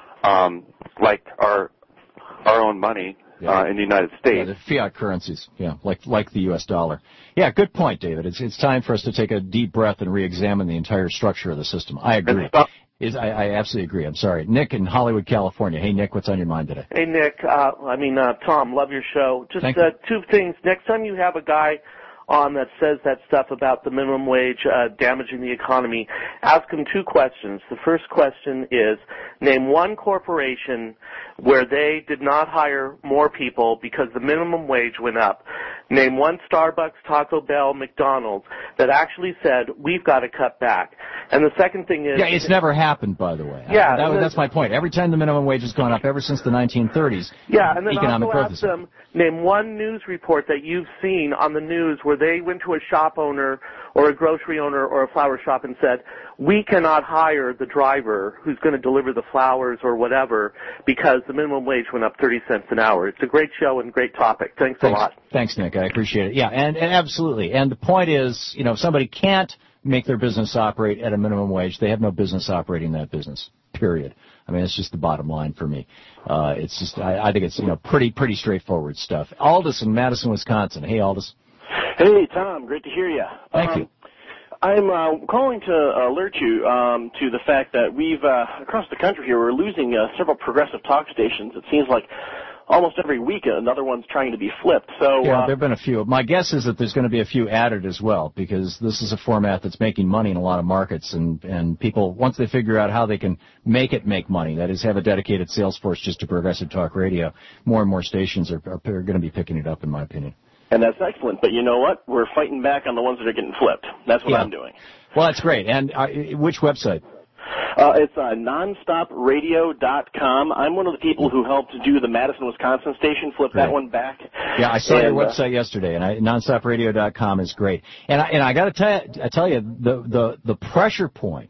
um, like our our own money yeah. uh, in the United States. Yeah, the fiat currencies, yeah, like like the U S dollar. Yeah, good point, David. It's it's time for us to take a deep breath and re-examine the entire structure of the system. I agree. Is I, I absolutely agree. I'm sorry. Nick in Hollywood, California. Hey, Nick, what's on your mind today? Hey, Nick. Uh, I mean, uh, Tom, love your show. Just uh, two things. Next time you have a guy on that says that stuff about the minimum wage uh, damaging the economy, ask him two questions. The first question is, name one corporation where they did not hire more people because the minimum wage went up. Name one Starbucks, Taco Bell, McDonald's that actually said, we've got to cut back. And the second thing is... Yeah, it's never happened, by the way. Yeah. I, that, that's my point. Every time the minimum wage has gone up, ever since the nineteen thirties, yeah, and then economic also growth ask them, name one news report that you've seen on the news where they went to a shop owner or a grocery owner or a flower shop and said, we cannot hire the driver who's going to deliver the flowers or whatever because the minimum wage went up thirty cents an hour. It's a great show and great topic. Thanks, Thanks a lot. Thanks, Nick. I appreciate it. Yeah, and, and absolutely. And the point is, you know, if somebody can't make their business operate at a minimum wage, they have no business operating that business, period. I mean, it's just the bottom line for me. Uh, it's just, I, I think it's, you know, pretty, pretty straightforward stuff. Aldous in Madison, Wisconsin. Hey, Aldous. Hey, Tom. Great to hear you. Thank um, you. I'm uh, calling to alert you um, to the fact that we've, uh, across the country here, we're losing uh, several progressive talk stations. It seems like almost every week another one's trying to be flipped. So yeah, uh, there have been a few. My guess is that there's going to be a few added as well, because this is a format that's making money in a lot of markets, and and people, once they figure out how they can make it make money, that is, have a dedicated sales force just to progressive talk radio, more and more stations are, are, are going to be picking it up, in my opinion. And that's excellent. But you know what? We're fighting back on the ones that are getting flipped. That's what yeah. I'm doing. Well, that's great. And uh, which website? Uh, it's uh, nonstop radio dot com. I'm one of the people who helped do the Madison, Wisconsin station, flip great. that one back. Yeah, I saw and, your website uh, yesterday, and I, nonstop radio dot com is great. And I, and I got to tell you, I tell you, the, the, the pressure point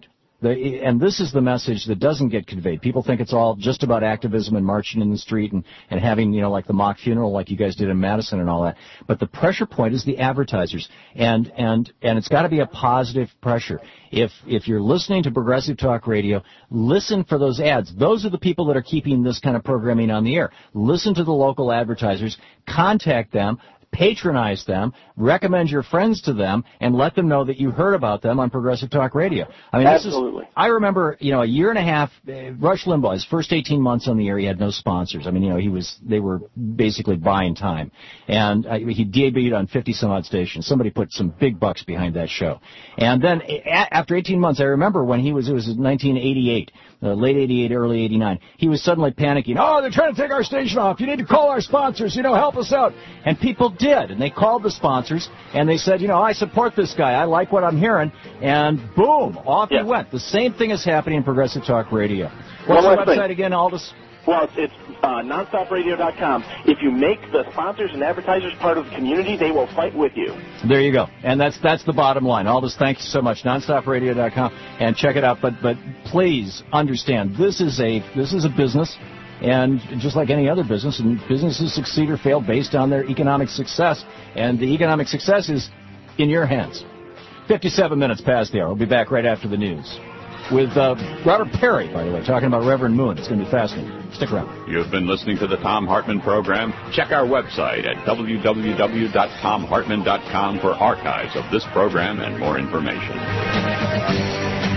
The, and this is the message that doesn't get conveyed. People think it's all just about activism and marching in the street and, and having, you know, like the mock funeral like you guys did in Madison and all that. But the pressure point is the advertisers. And, and, and it's got to be a positive pressure. If, if you're listening to Progressive Talk Radio, listen for those ads. Those are the people that are keeping this kind of programming on the air. Listen to the local advertisers. Contact them. Patronize them, recommend your friends to them, and let them know that you heard about them on Progressive Talk Radio. I mean, this Absolutely. Is, I remember, you know, a year and a half, uh, Rush Limbaugh, his first eighteen months on the air, he had no sponsors. I mean, you know, he was, they were basically buying time. And uh, he debuted on fifty some odd stations. Somebody put some big bucks behind that show. And then a- after eighteen months, I remember when he was, it was nineteen eighty-eight, uh, late eighty-eight, early eighty-nine, he was suddenly panicking. Oh, they're trying to take our station off. You need to call our sponsors, you know, help us out. And people did, and they called the sponsors, and they said, you know, I support this guy. I like what I'm hearing. And boom, off yeah. he went. The same thing is happening in Progressive Talk Radio. What's the website thing. again, Aldous? Well, it's, it's uh, nonstop radio dot com. If you make the sponsors and advertisers part of the community, they will fight with you. There you go. And that's that's the bottom line. Aldous, thank you so much. nonstop radio dot com, and check it out. But but please understand, this is a this is a business. And just like any other business, and businesses succeed or fail based on their economic success. And the economic success is in your hands. fifty-seven minutes past the hour. We'll be back right after the news with uh, Robert Perry, by the way, talking about Reverend Moon. It's going to be fascinating. Stick around. You've been listening to the Thom Hartmann program. Check our website at w w w dot thom hartmann dot com for archives of this program and more information.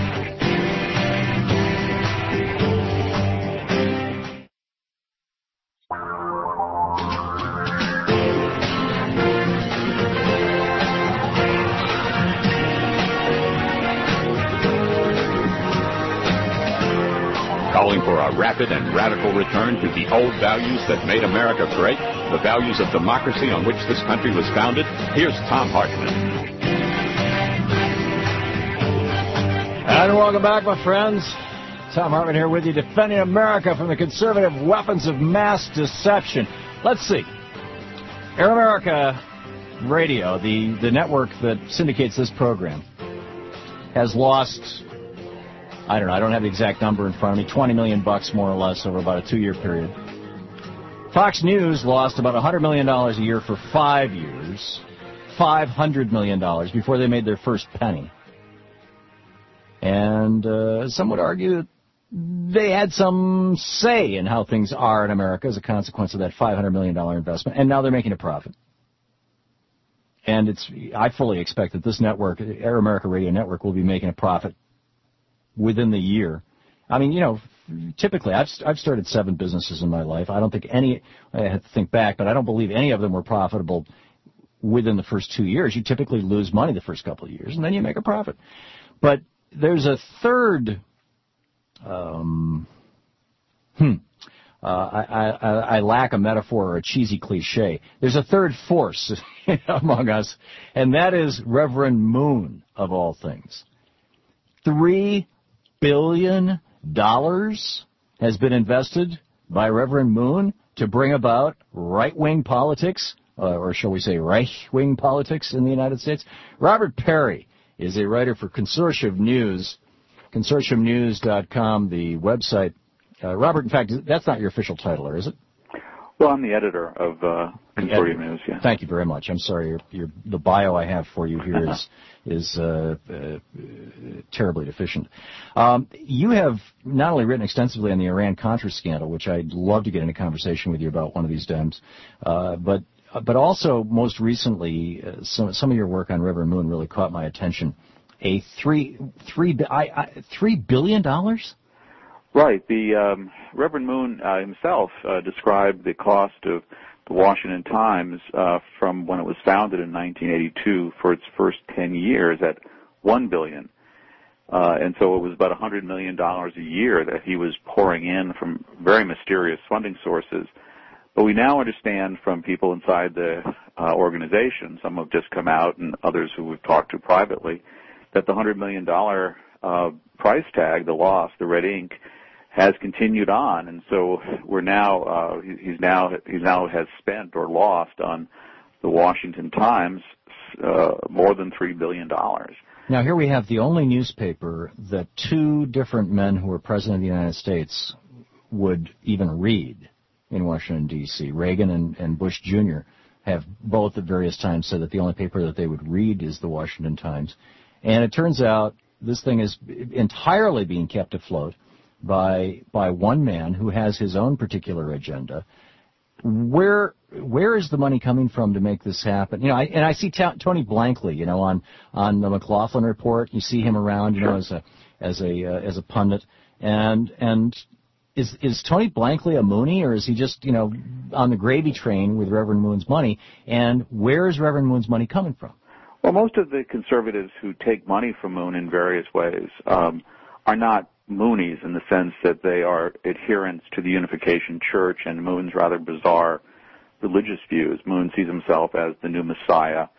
Calling for a rapid and radical return to the old values that made America great, the values of democracy on which this country was founded. Here's Thom Hartmann. And welcome back, my friends. Thom Hartmann here with you, defending America from the conservative weapons of mass deception. Let's see. Air America Radio, the, the network that syndicates this program, has lost, I don't know, I don't have the exact number in front of me, twenty million bucks more or less over about a two-year period. Fox News lost about one hundred million dollars a year for five years, five hundred million dollars before they made their first penny. And uh, some would argue that they had some say in how things are in America as a consequence of that five hundred million dollars investment, and now they're making a profit. And it's I fully expect that this network, Air America Radio Network, will be making a profit within the year. I mean, you know, typically, I've I've started seven businesses in my life. I don't think any, I have to think back, but I don't believe any of them were profitable within the first two years. You typically lose money the first couple of years, and then you make a profit. But there's a third, um, hmm, uh, I, I, I lack a metaphor or a cheesy cliche. There's a third force among us, and that is Reverend Moon, of all things. Three billion dollars has been invested by Reverend Moon to bring about right-wing politics, uh, or shall we say right-wing politics in the United States. Robert Perry is a writer for Consortium News, consortium news dot com, the website. Uh, Robert, in fact, that's not your official title, or is it? Well, I'm the editor of uh, Consortium News, yeah. Thank you very much. I'm sorry, your, your, the bio I have for you here is is uh, uh, terribly deficient. Um, you have not only written extensively on the Iran-Contra scandal, which I'd love to get in a conversation with you about one of these times, uh, but but also most recently, uh, some some of your work on Reverend Moon really caught my attention. A three three I, I, three billion dollars. Right. The um, Reverend Moon uh, himself uh, described the cost of the Washington Times uh, from when it was founded in nineteen eighty-two for its first ten years at one billion dollars. Uh, and so it was about one hundred million dollars a year that he was pouring in from very mysterious funding sources. But we now understand from people inside the uh, organization, some have just come out and others who we've talked to privately, that the one hundred million dollars uh, price tag, the loss, the red ink, has continued on, and so we're now uh, he's now he's now has spent or lost on the Washington Times uh, more than three billion dollars. Now, here we have the only newspaper that two different men who were president of the United States would even read in Washington, D C Reagan and, and Bush Junior have both at various times said that the only paper that they would read is the Washington Times. And it turns out this thing is entirely being kept afloat by by one man who has his own particular agenda. Where where is the money coming from to make this happen? You know, I, and I see t- Tony Blankley, you know, on on the McLaughlin Report. You see him around, you know, as a as a uh, as a pundit. And and is is Tony Blankley a Mooney, or is he just, you know, on the gravy train with Reverend Moon's money? And where is Reverend Moon's money coming from? Well, most of the conservatives who take money from Moon in various ways um, are not Moonies in the sense that they are adherents to the Unification Church and Moon's rather bizarre religious views. Moon sees himself as the new Messiah.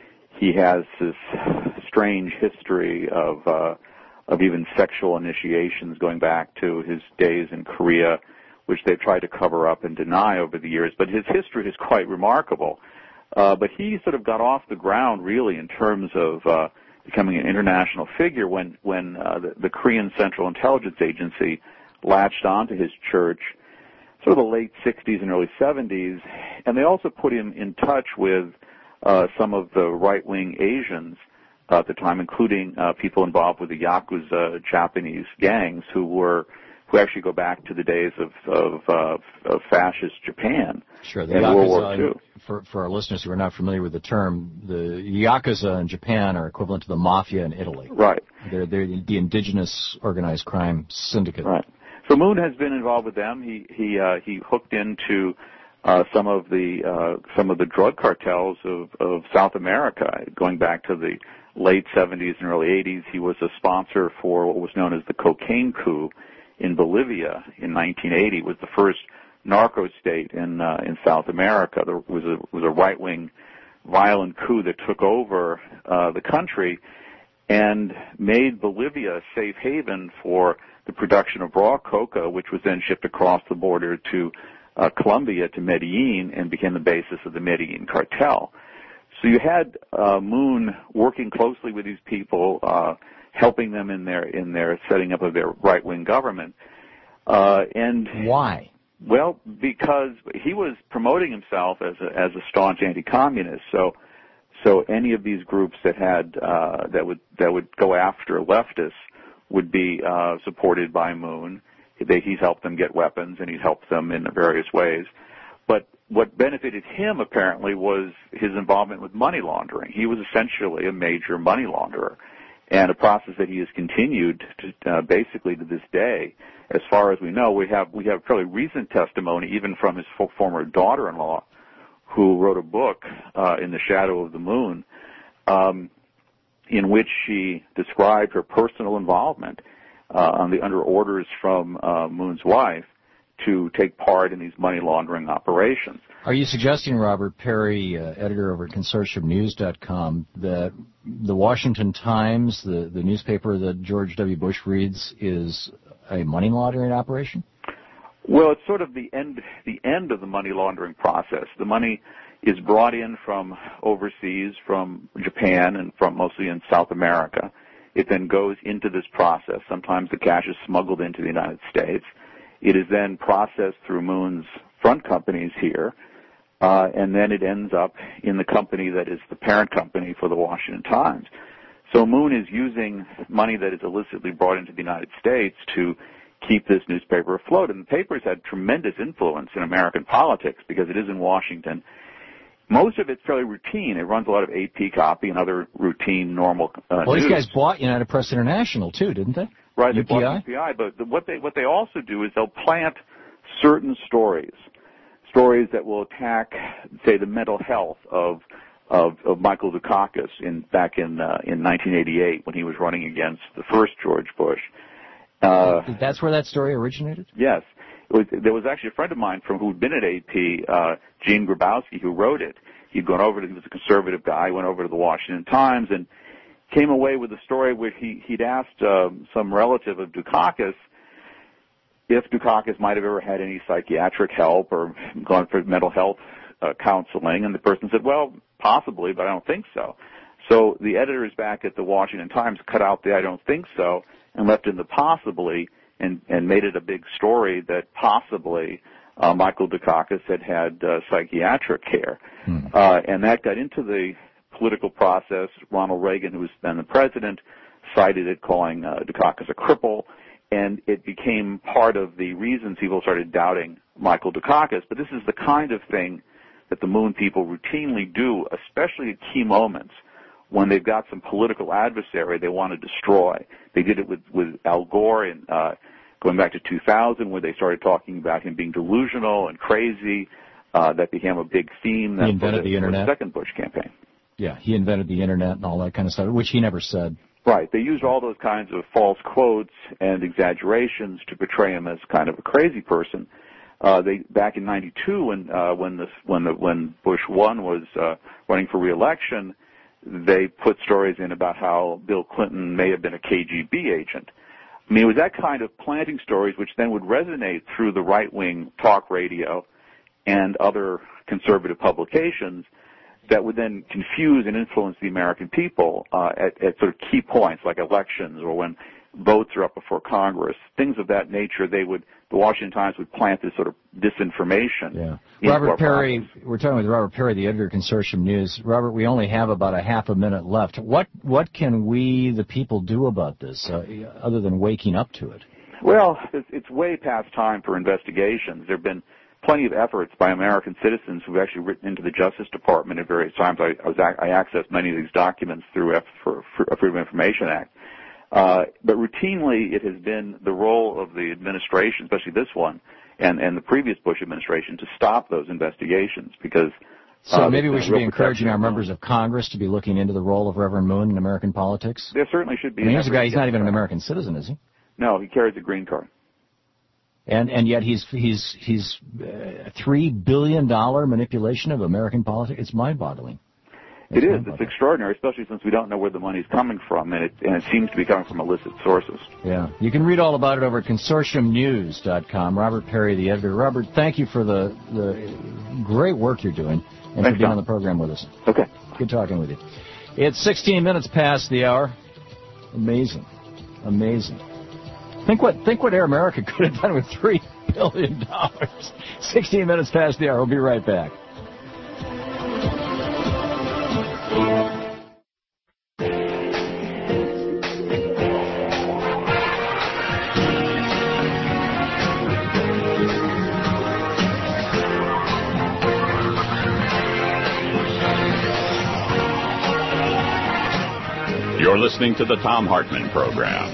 He has this strange history of uh, of even sexual initiations going back to his days in Korea, which they've tried to cover up and deny over the years. But his history is quite remarkable. Uh, but he sort of got off the ground, really, in terms of uh, becoming an international figure when when uh, the, the Korean Central Intelligence Agency latched onto his church, sort of the late sixties and early seventies, and they also put him in touch with uh, some of the right-wing Asians uh, at the time, including uh, people involved with the Yakuza Japanese gangs who were who actually go back to the days of of, uh, of fascist Japan sure, the and Yakuza, World War Two. For, for our listeners who are not familiar with the term, the Yakuza in Japan are equivalent to the Mafia in Italy. Right. They're, they're the indigenous organized crime syndicate. Right. So Moon has been involved with them. He he uh, he hooked into uh, some of the uh, some of the drug cartels of, of South America, going back to the late seventies and early eighties. He was a sponsor for what was known as the cocaine coup in Bolivia in nineteen eighty. It was the first narco state in uh, in South America. There was a was a right wing violent coup that took over uh, the country and made Bolivia a safe haven for the production of raw coca, which was then shipped across the border to uh, Colombia, to Medellin, and became the basis of the Medellin cartel. So you had uh, Moon working closely with these people, uh, helping them in their in their setting up of their right-wing government. Uh, and why? Well, because he was promoting himself as a, as a staunch anti-communist. So, so any of these groups that had uh, that would that would go after leftists would be uh, supported by Moon. They, he's helped them get weapons, and he's helped them in various ways. But what benefited him, apparently, was his involvement with money laundering. He was essentially a major money launderer, and a process that he has continued to, uh, basically to this day. As far as we know, we have we have fairly recent testimony, even from his fo- former daughter-in-law, who wrote a book, uh, In the Shadow of the Moon, um, in which she described her personal involvement uh, on the under orders from uh, Moon's wife to take part in these money laundering operations. Are you suggesting, Robert Perry, uh, editor over at consortium news dot com, that the Washington Times, the, the newspaper that George W. Bush reads, is a money laundering operation? Well, it's sort of the end the end of the money laundering process. The money is brought in from overseas, from Japan and from mostly in South America. It then goes into this process. Sometimes the cash is smuggled into the United States. It is then processed through Moon's front companies here, uh, and then it ends up in the company that is the parent company for the Washington Times. So Moon is using money that is illicitly brought into the United States to keep this newspaper afloat. And the paper's had tremendous influence in American politics because it is in Washington. Most of it's fairly routine. It runs a lot of A P copy and other routine, normal uh, well, news. These guys bought United Press International, too, didn't they? Right, they U P I? bought U P I. But the, what they what they also do is they'll plant certain stories, stories that will attack, say, the mental health of of, of Michael Dukakis in back in uh, in nineteen eighty-eight when he was running against the first George Bush. Uh, That's where that story originated? Yes. It was, there was actually a friend of mine from who'd been at A P, uh, Gene Grabowski, who wrote it. He'd gone over to, he was a conservative guy, went over to the Washington Times and came away with a story where he, he'd asked um, some relative of Dukakis if Dukakis might have ever had any psychiatric help or gone for mental health uh, counseling, and the person said, well, possibly, but I don't think so. So the editors back at the Washington Times cut out the I don't think so and left in the possibly and, and made it a big story that possibly uh, Michael Dukakis had had uh, psychiatric care. Hmm. Uh, and that got into the political process. Ronald Reagan, who was then the president, cited it, calling uh, Dukakis a cripple. And it became part of the reasons people started doubting Michael Dukakis. But this is the kind of thing that the Moon people routinely do, especially at key moments when they've got some political adversary they want to destroy. They did it with, with Al Gore in, uh, going back to two thousand, where they started talking about him being delusional and crazy. Uh, that became a big theme. He invented the, the Internet. The second Bush campaign. Yeah, he invented the Internet and all that kind of stuff, which he never said. Right. They used all those kinds of false quotes and exaggerations to portray him as kind of a crazy person. Uh, they back in ninety-two, when uh, when the when the when Bush one was uh, running for re-election, they put stories in about how Bill Clinton may have been a K G B agent. I mean, it was that kind of planting stories which then would resonate through the right-wing talk radio and other conservative publications that would then confuse and influence the American people uh, at, at sort of key points like elections or when votes are up before Congress, things of that nature. They would, the Washington Times would plant this sort of disinformation. Yeah. Robert Perry, process. We're talking with Robert Perry, the editor of Consortium News. Robert, we only have about a half a minute left. What what can we, the people, do about this uh, other than waking up to it? Well, it's, it's way past time for investigations. There have been plenty of efforts by American citizens who've actually written into the Justice Department at various times. I, I was I accessed many of these documents through F for, for Freedom of Information Act. Uh, but routinely, it has been the role of the administration, especially this one, and, and the previous Bush administration, to stop those investigations because. So uh, maybe we should be encouraging our members of Congress to be looking into the role of Reverend Moon in American politics. There certainly should be. I mean, here's a guy. He's not even an American citizen, is he? No, he carries a green card. And and yet he's he's he's uh, three billion dollar manipulation of American politics. It's mind-boggling. It's it is. It's extraordinary, especially since we don't know where the money's coming from, and it and it seems to be coming from illicit sources. Yeah, you can read all about it over at consortium news dot com. Robert Perry, the editor. Robert, thank you for the the great work you're doing and Thanks, for being Tom. on the program with us. Okay. Good talking with you. It's sixteen minutes past the hour. Amazing, amazing. Think what think what Air America could have done with three billion dollars. Sixteen minutes past the hour. We'll be right back. You're listening to the Thom Hartmann Program.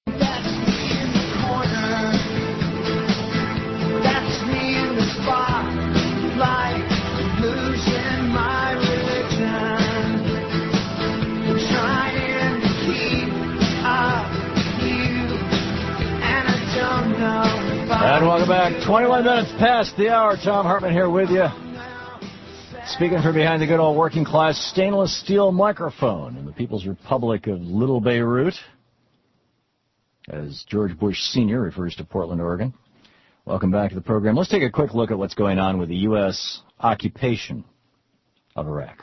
And welcome back. twenty-one minutes past the hour. Thom Hartmann here with you. Speaking from behind the good old working class stainless steel microphone in the People's Republic of Little Beirut, as George Bush Senior refers to Portland, Oregon. Welcome back to the program. Let's take a quick look at what's going on with the U S occupation of Iraq.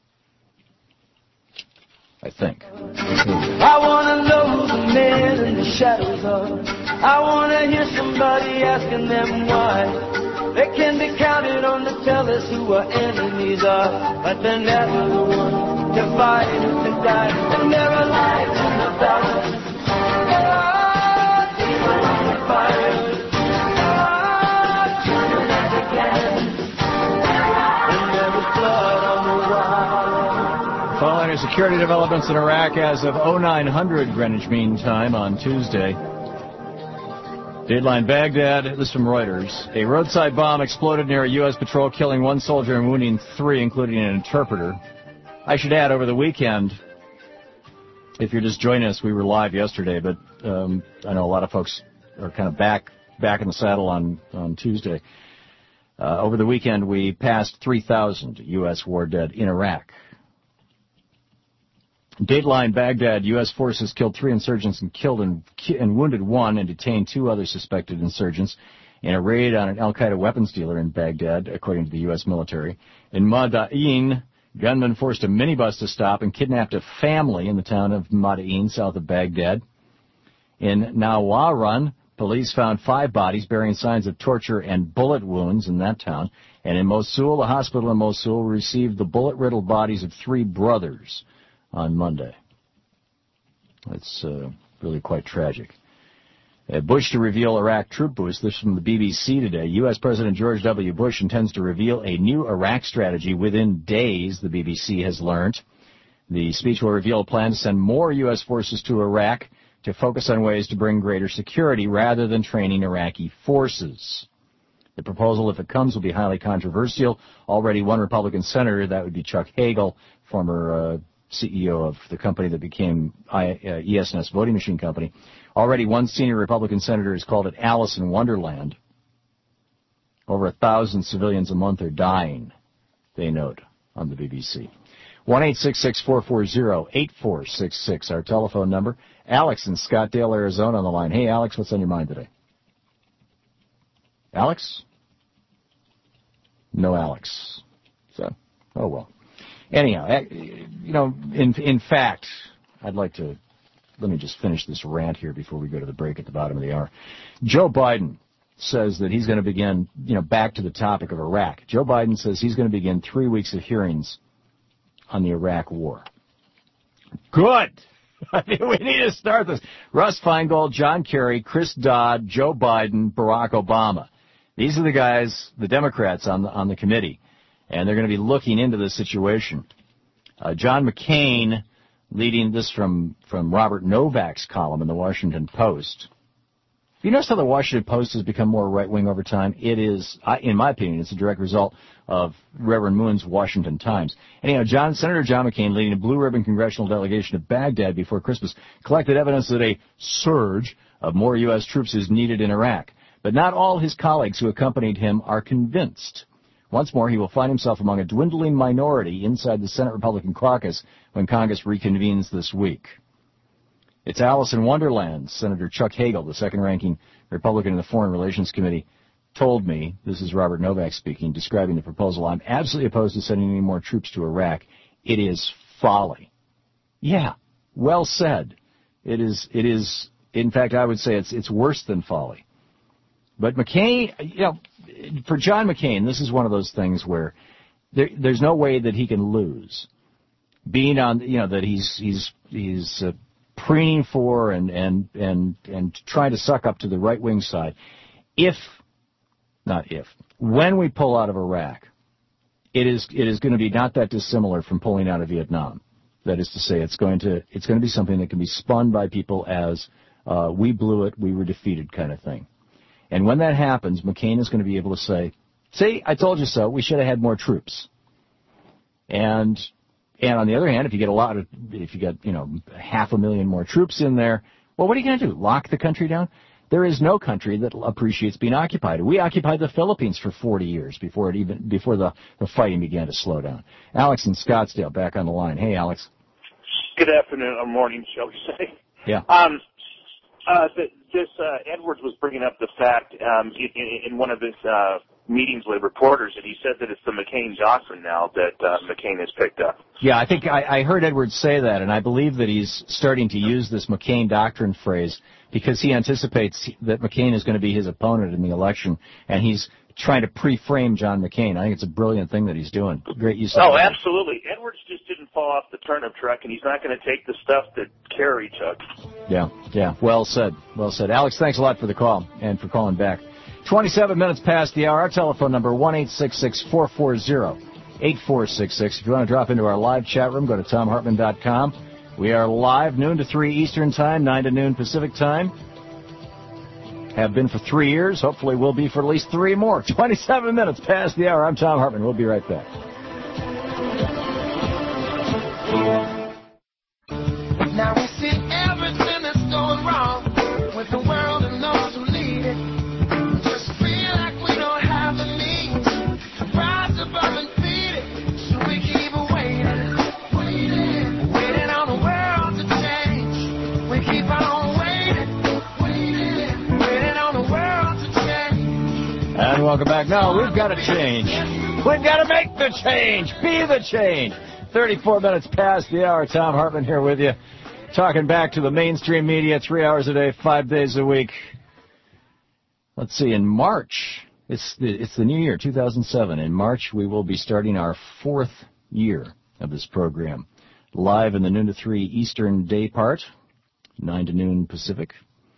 I think. I want to know the men in the shadows of. I want to hear somebody asking them why. They can be counted on to tell us who our enemies are, but they're never the ones to fight and to die. They're never light in the darkness. Oh, demons on the fire. Oh, children as they can. There's never blood on the wall. Following security developments in Iraq as of oh nine hundred Greenwich Mean Time on Tuesday. Dateline Baghdad, this is from Reuters. A roadside bomb exploded near a U S patrol, killing one soldier and wounding three, including an interpreter. I should add, over the weekend, if you're just joining us, we were live yesterday, but um, I know a lot of folks are kind of back back in the saddle on, on Tuesday. Uh, over the weekend, we passed three thousand U S war dead in Iraq. Dateline Baghdad, U S forces killed three insurgents and killed and, and wounded one and detained two other suspected insurgents in a raid on an al-Qaeda weapons dealer in Baghdad, according to the U S military. In Madain, Gunmen forced a minibus to stop and kidnapped a family in the town of Madain, south of Baghdad. In Nawaran, police found five bodies bearing signs of torture and bullet wounds in that town. And in Mosul, the hospital in Mosul received the bullet-riddled bodies of three brothers on Monday. It's uh, really quite tragic. Uh, Bush to reveal Iraq troop boost. This from the B B C today. U S. President George W. Bush intends to reveal a new Iraq strategy within days, the B B C has learned. The speech will reveal a plan to send more U S forces to Iraq to focus on ways to bring greater security rather than training Iraqi forces. The proposal, if it comes, will be highly controversial. Already one Republican senator, that would be Chuck Hagel, former uh, C E O of the company that became I, uh, E S N S voting machine company. Already one senior Republican senator has called it Alice in Wonderland. Over a thousand civilians a month are dying, they note on the B B C. one eight six six, four four zero, eight four six six, our telephone number. Alex in Scottsdale, Arizona on the line. Hey, Alex, what's on your mind today? Alex? No Alex. So, oh well. Anyhow, you know, in in fact, I'd like to, let me just finish this rant here before we go to the break at the bottom of the hour. Joe Biden says that he's going to begin, you know, back to the topic of Iraq. Joe Biden says he's going to begin three weeks of hearings on the Iraq war. Good. I mean, we need to start this. Russ Feingold, John Kerry, Chris Dodd, Joe Biden, Barack Obama. These are the guys, the Democrats on the, on the committee, and they're going to be looking into this situation. Uh, John McCain, leading this from, from Robert Novak's column in the Washington Post. You notice how the Washington Post has become more right-wing over time? It is, in my opinion, it's a direct result of Reverend Moon's Washington Times. Anyhow, John, Senator John McCain, leading a blue-ribbon congressional delegation to Baghdad before Christmas, collected evidence that a surge of more U S troops is needed in Iraq. But not all his colleagues who accompanied him are convinced. Once more, he will find himself among a dwindling minority inside the Senate Republican caucus when Congress reconvenes this week. It's Alice in Wonderland, Senator Chuck Hagel, the second-ranking Republican in the Foreign Relations Committee, told me, this is Robert Novak speaking, describing the proposal, I'm absolutely opposed to sending any more troops to Iraq. It is folly. Yeah, well said. It is, it is, in fact, I would say it's, it's worse than folly. But McCain, you know, for John McCain, this is one of those things where there, there's no way that he can lose. Being on, you know, that he's, he's, he's, uh, preening for and, and, and, and trying to suck up to the right-wing side. If, not if, when we pull out of Iraq, it is, it is going to be not that dissimilar from pulling out of Vietnam. That is to say, it's going to, it's going to be something that can be spun by people as, uh, we blew it, we were defeated kind of thing. And when that happens, McCain is going to be able to say, see, I told you so, we should have had more troops. And, And on the other hand, if you get a lot of, if you get, you know, half a million more troops in there, well, what are you going to do? Lock the country down? There is no country that appreciates being occupied. We occupied the Philippines for forty years before it even, before the, the fighting began to slow down. Alex in Scottsdale, back on the line. Hey, Alex. Good afternoon, or morning, shall we say. Yeah. Um, uh, th- this, uh, Edwards was bringing up the fact, um, in, in one of his, uh, meetings with reporters, and he said that it's the McCain doctrine now that uh, McCain has picked up. Yeah, I think I, I heard Edwards say that, and I believe that he's starting to use this McCain doctrine phrase because he anticipates that McCain is going to be his opponent in the election, and he's trying to pre-frame John McCain. I think it's a brilliant thing that he's doing. Great use of Oh, that. absolutely. Edwards just didn't fall off the turnip truck, and he's not going to take the stuff that Kerry took. Yeah, yeah, well said, well said. Alex, thanks a lot for the call and for calling back. twenty-seven minutes past the hour. Our telephone number, one eight six six, four four zero, eight four six six. If you want to drop into our live chat room, go to tom hartman dot com. We are live noon to three Eastern Time, nine to noon Pacific Time. Have been for three years. Hopefully we'll be for at least three more. twenty-seven minutes past the hour. I'm Tom Hartman. We'll be right back. Now we see everything that's going wrong with the world and those who lead it. Just feel like we don't have the means to rise above and beat it. So we keep waiting, waiting, waiting on the world to change. We keep on waiting, waiting, waiting on the world to change. And welcome back. No, we've got to change. We've got to make the change. Be the change. thirty-four minutes past the hour. Tom Hartman here with you. Talking back to the mainstream media three hours a day, five days a week. Let's see, in March, it's the, it's the new year, two thousand seven. In March, we will be starting our fourth year of this program. Live in the noon to three Eastern day part, nine to noon Pacific.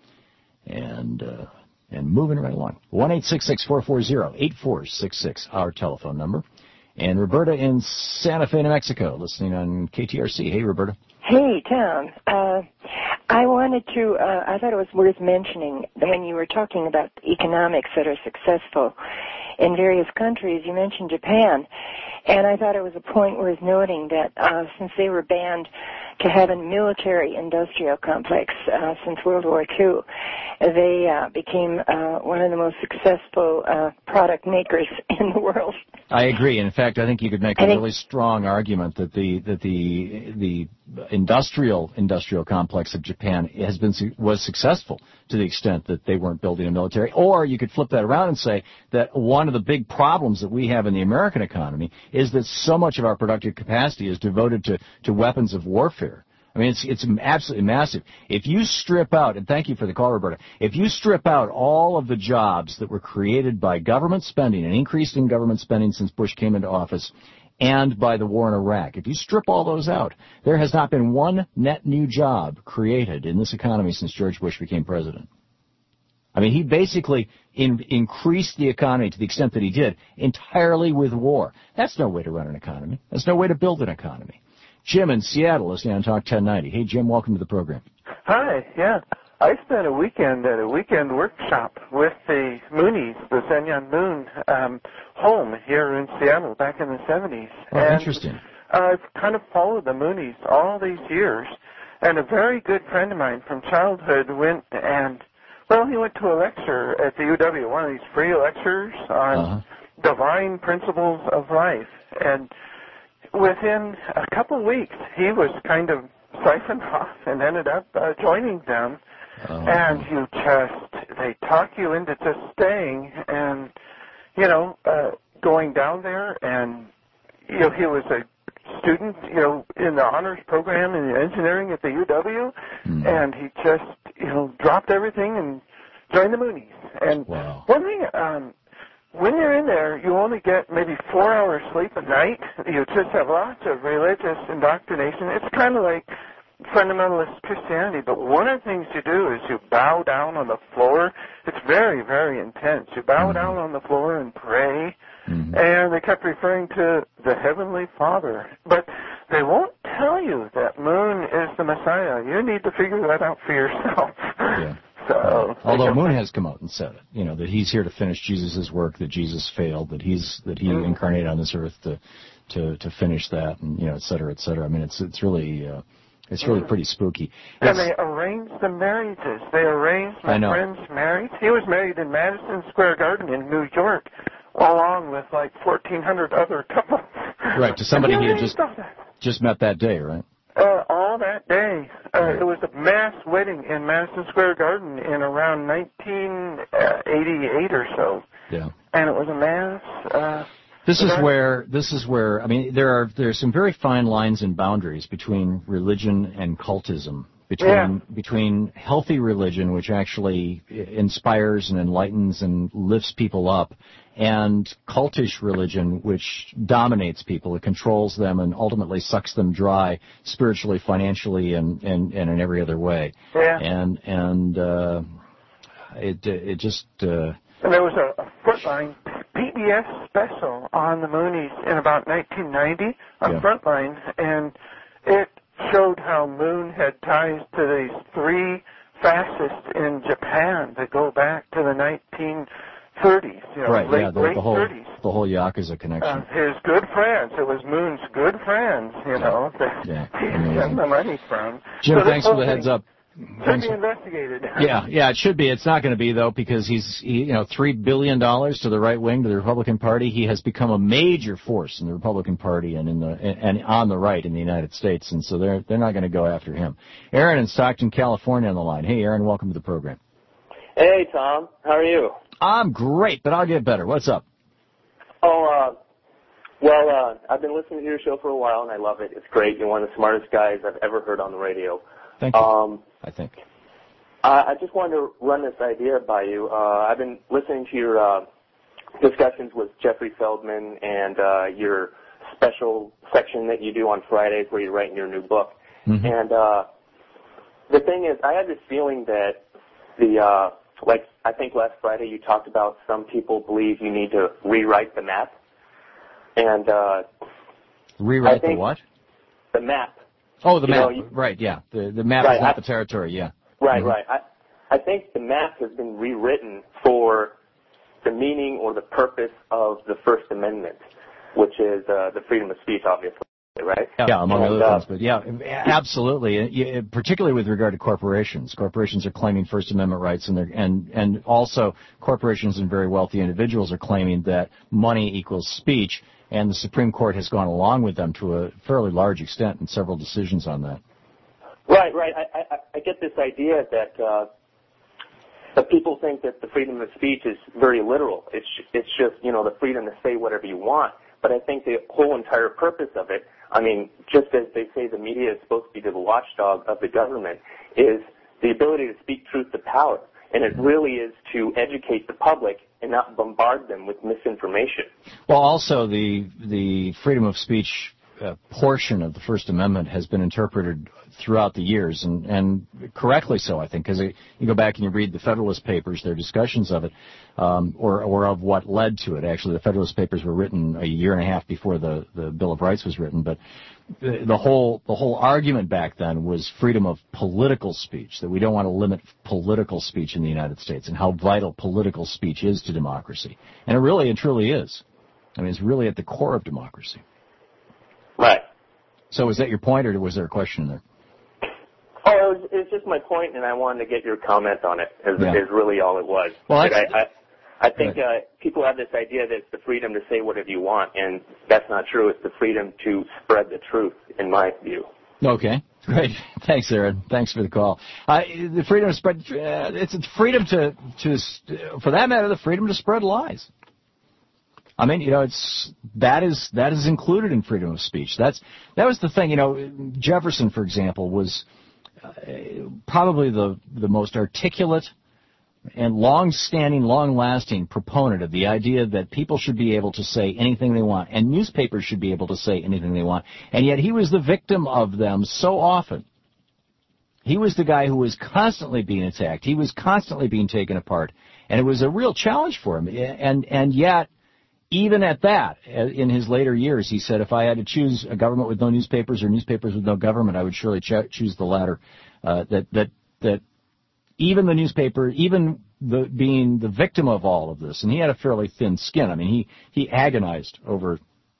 And uh, and moving right along. one eight six six, four four zero, eight four six six, our telephone number. And Roberta in Santa Fe, New Mexico, listening on K T R C. Hey, Roberta. Hey, Tom. Uh, I wanted to, uh, I thought it was worth mentioning that when you were talking about economics that are successful in various countries, you mentioned Japan. And I thought it was a point worth noting that uh, since they were banned to have a military-industrial complex uh, since World War Two, they uh, became uh, one of the most successful uh, product makers in the world. I agree. And in fact, I think you could make a really strong argument that the that the the industrial industrial complex of Japan has been was successful to the extent that they weren't building a military. Or you could flip that around and say that one of the big problems that we have in the American economy is that so much of our productive capacity is devoted to, to weapons of warfare. I mean, it's it's absolutely massive. If you strip out, and thank you for the call, Roberta, if you strip out all of the jobs that were created by government spending, and increased in government spending since Bush came into office, and by the war in Iraq, if you strip all those out, there has not been one net new job created in this economy since George Bush became president. I mean, he basically in, increased the economy to the extent that he did entirely with war. That's no way to run an economy. That's no way to build an economy. Jim in Seattle, listening on Talk ten ninety. Hey, Jim, welcome to the program. Hi, yeah. I spent a weekend at a weekend workshop with the Moonies, the Senyan Moon um, home here in Seattle back in the seventies. Oh, and interesting. I've kind of followed the Moonies all these years, and a very good friend of mine from childhood went and, well, he went to a lecture at the U W, one of these free lectures on uh-huh. divine principles of life, and within a couple of weeks, he was kind of siphoned off and ended up uh, joining them. Oh. And you just, they talk you into just staying and, you know, uh, going down there. And, you know, he was a student, you know, in the honors program in engineering at the U W. Mm. And he just, you know, dropped everything and joined the Moonies. And wow. one thing, um, when you're in there, you only get maybe four hours sleep a night. You just have lots of religious indoctrination. It's kind of like fundamentalist Christianity, but one of the things you do is you bow down on the floor. It's very, very intense. You bow mm-hmm. down on the floor and pray, mm-hmm. and they kept referring to the Heavenly Father. But they won't tell you that Moon is the Messiah. You need to figure that out for yourself. Yeah. So, although Moon has come out and said it, you know, that he's here to finish Jesus' work, that Jesus failed, that he's that he mm-hmm. incarnated on this earth to to to finish that, and you know, et cetera, et cetera. I mean, it's it's really uh, it's really pretty spooky. And it's, they arranged the marriages. They arranged my friend's marriage. He was married in Madison Square Garden in New York, along with like fourteen hundred other couples. Right, to somebody he had just just met that day, right? Uh, all that day. Uh, it was a mass wedding in Madison Square Garden in around nineteen eighty-eight or so. Yeah. And it was a mass. Uh, this is where this is where I mean there are there are some very fine lines and boundaries between religion and cultism. Between yeah. between healthy religion, which actually inspires and enlightens and lifts people up, and cultish religion, which dominates people, it controls them and ultimately sucks them dry spiritually, financially, and, and, and in every other way. Yeah. And and uh, it it just. Uh, and there was a, a Frontline P B S special on the Moonies in about nineteen ninety on yeah. Frontline, and it showed how Moon had ties to these three fascists in Japan that go back to the nineteen thirties, you know, right, late, yeah, the, late the whole, thirties. The whole Yakuza connection. Uh, his good friends. It was Moon's good friends, you know, that yeah, he got the money from. Jim, so thanks for the heads up. Should be investigated. Yeah, yeah, it should be. It's not going to be, though, because he's, he, you know, three billion dollars to the right wing, to the Republican Party. He has become a major force in the Republican Party and in the and on the right in the United States, and so they're they're not going to go after him. Aaron in Stockton, California, on the line. Hey, Aaron, welcome to the program. Hey, Tom. How are you? I'm great, but I'll get better. What's up? Oh, uh, Well, uh, I've been listening to your show for a while, and I love it. It's great. You're one of the smartest guys I've ever heard on the radio. Thank you. Um, I think. I, I just wanted to run this idea by you. Uh, I've been listening to your uh, discussions with Jeffrey Feldman and uh, your special section that you do on Fridays where you're writing your new book. Mm-hmm. And uh, the thing is, I have this feeling that the, uh, like I think last Friday you talked about some people believe you need to rewrite the map. And uh, Rewrite the what? The map. Oh, the You map. know, you- right, yeah. The, the map Right, is not I- the territory, yeah. Right, Mhm. right. I, I think the map has been rewritten for the meaning or the purpose of the First Amendment, which is uh, the freedom of speech, obviously, right? Yeah, among And, other uh, things. But yeah, absolutely. Uh, yeah, particularly with regard to corporations. Corporations are claiming First Amendment rights, and, they're, and, and also corporations and very wealthy individuals are claiming that money equals speech, and the Supreme Court has gone along with them to a fairly large extent in several decisions on that. Right, right. I, I, I get this idea that uh, that people think that the freedom of speech is very literal. It's it's just, you know, the freedom to say whatever you want. But I think the whole entire purpose of it, I mean, just as they say the media is supposed to be the watchdog of the government, is the ability to speak truth to power. And it really is to educate the public and not bombard them with misinformation. Well, also the the freedom of speech uh, portion of the First Amendment has been interpreted throughout the years, and, and correctly so, I think, because you go back and you read the Federalist Papers, their discussions of it, um, or, or of what led to it. Actually, the Federalist Papers were written a year and a half before the, the Bill of Rights was written, but the, the whole the whole argument back then was freedom of political speech, that we don't want to limit political speech in the United States, and how vital political speech is to democracy. And it really and truly is. I mean, it's really at the core of democracy. Right. So is that your point, or was there a question in there? Oh, it was, it was just my point, and I wanted to get your comment on it, is, Yeah. is really all it was. Well, Like, that's- I, I, I think uh, people have this idea that it's the freedom to say whatever you want, and that's not true. It's the freedom to spread the truth, in my view. Okay, great. Thanks, Aaron. Thanks for the call. Uh, the freedom to spread, uh, it's the freedom to, to, for that matter, the freedom to spread lies. I mean, you know, it's, that is, that is included in freedom of speech. That's, that was the thing, you know, Jefferson, for example, was uh, probably the, the most articulate and long-standing, long-lasting proponent of the idea that people should be able to say anything they want, and newspapers should be able to say anything they want, and yet he was the victim of them so often. He was the guy who was constantly being attacked. He was constantly being taken apart, and it was a real challenge for him. And and yet, even at that, in his later years, he said, if I had to choose a government with no newspapers or newspapers with no government, I would surely ch- choose the latter. Uh, that that that. Even the newspaper, even the, being the victim of all of this, and he had a fairly thin skin. I mean, he, he agonized over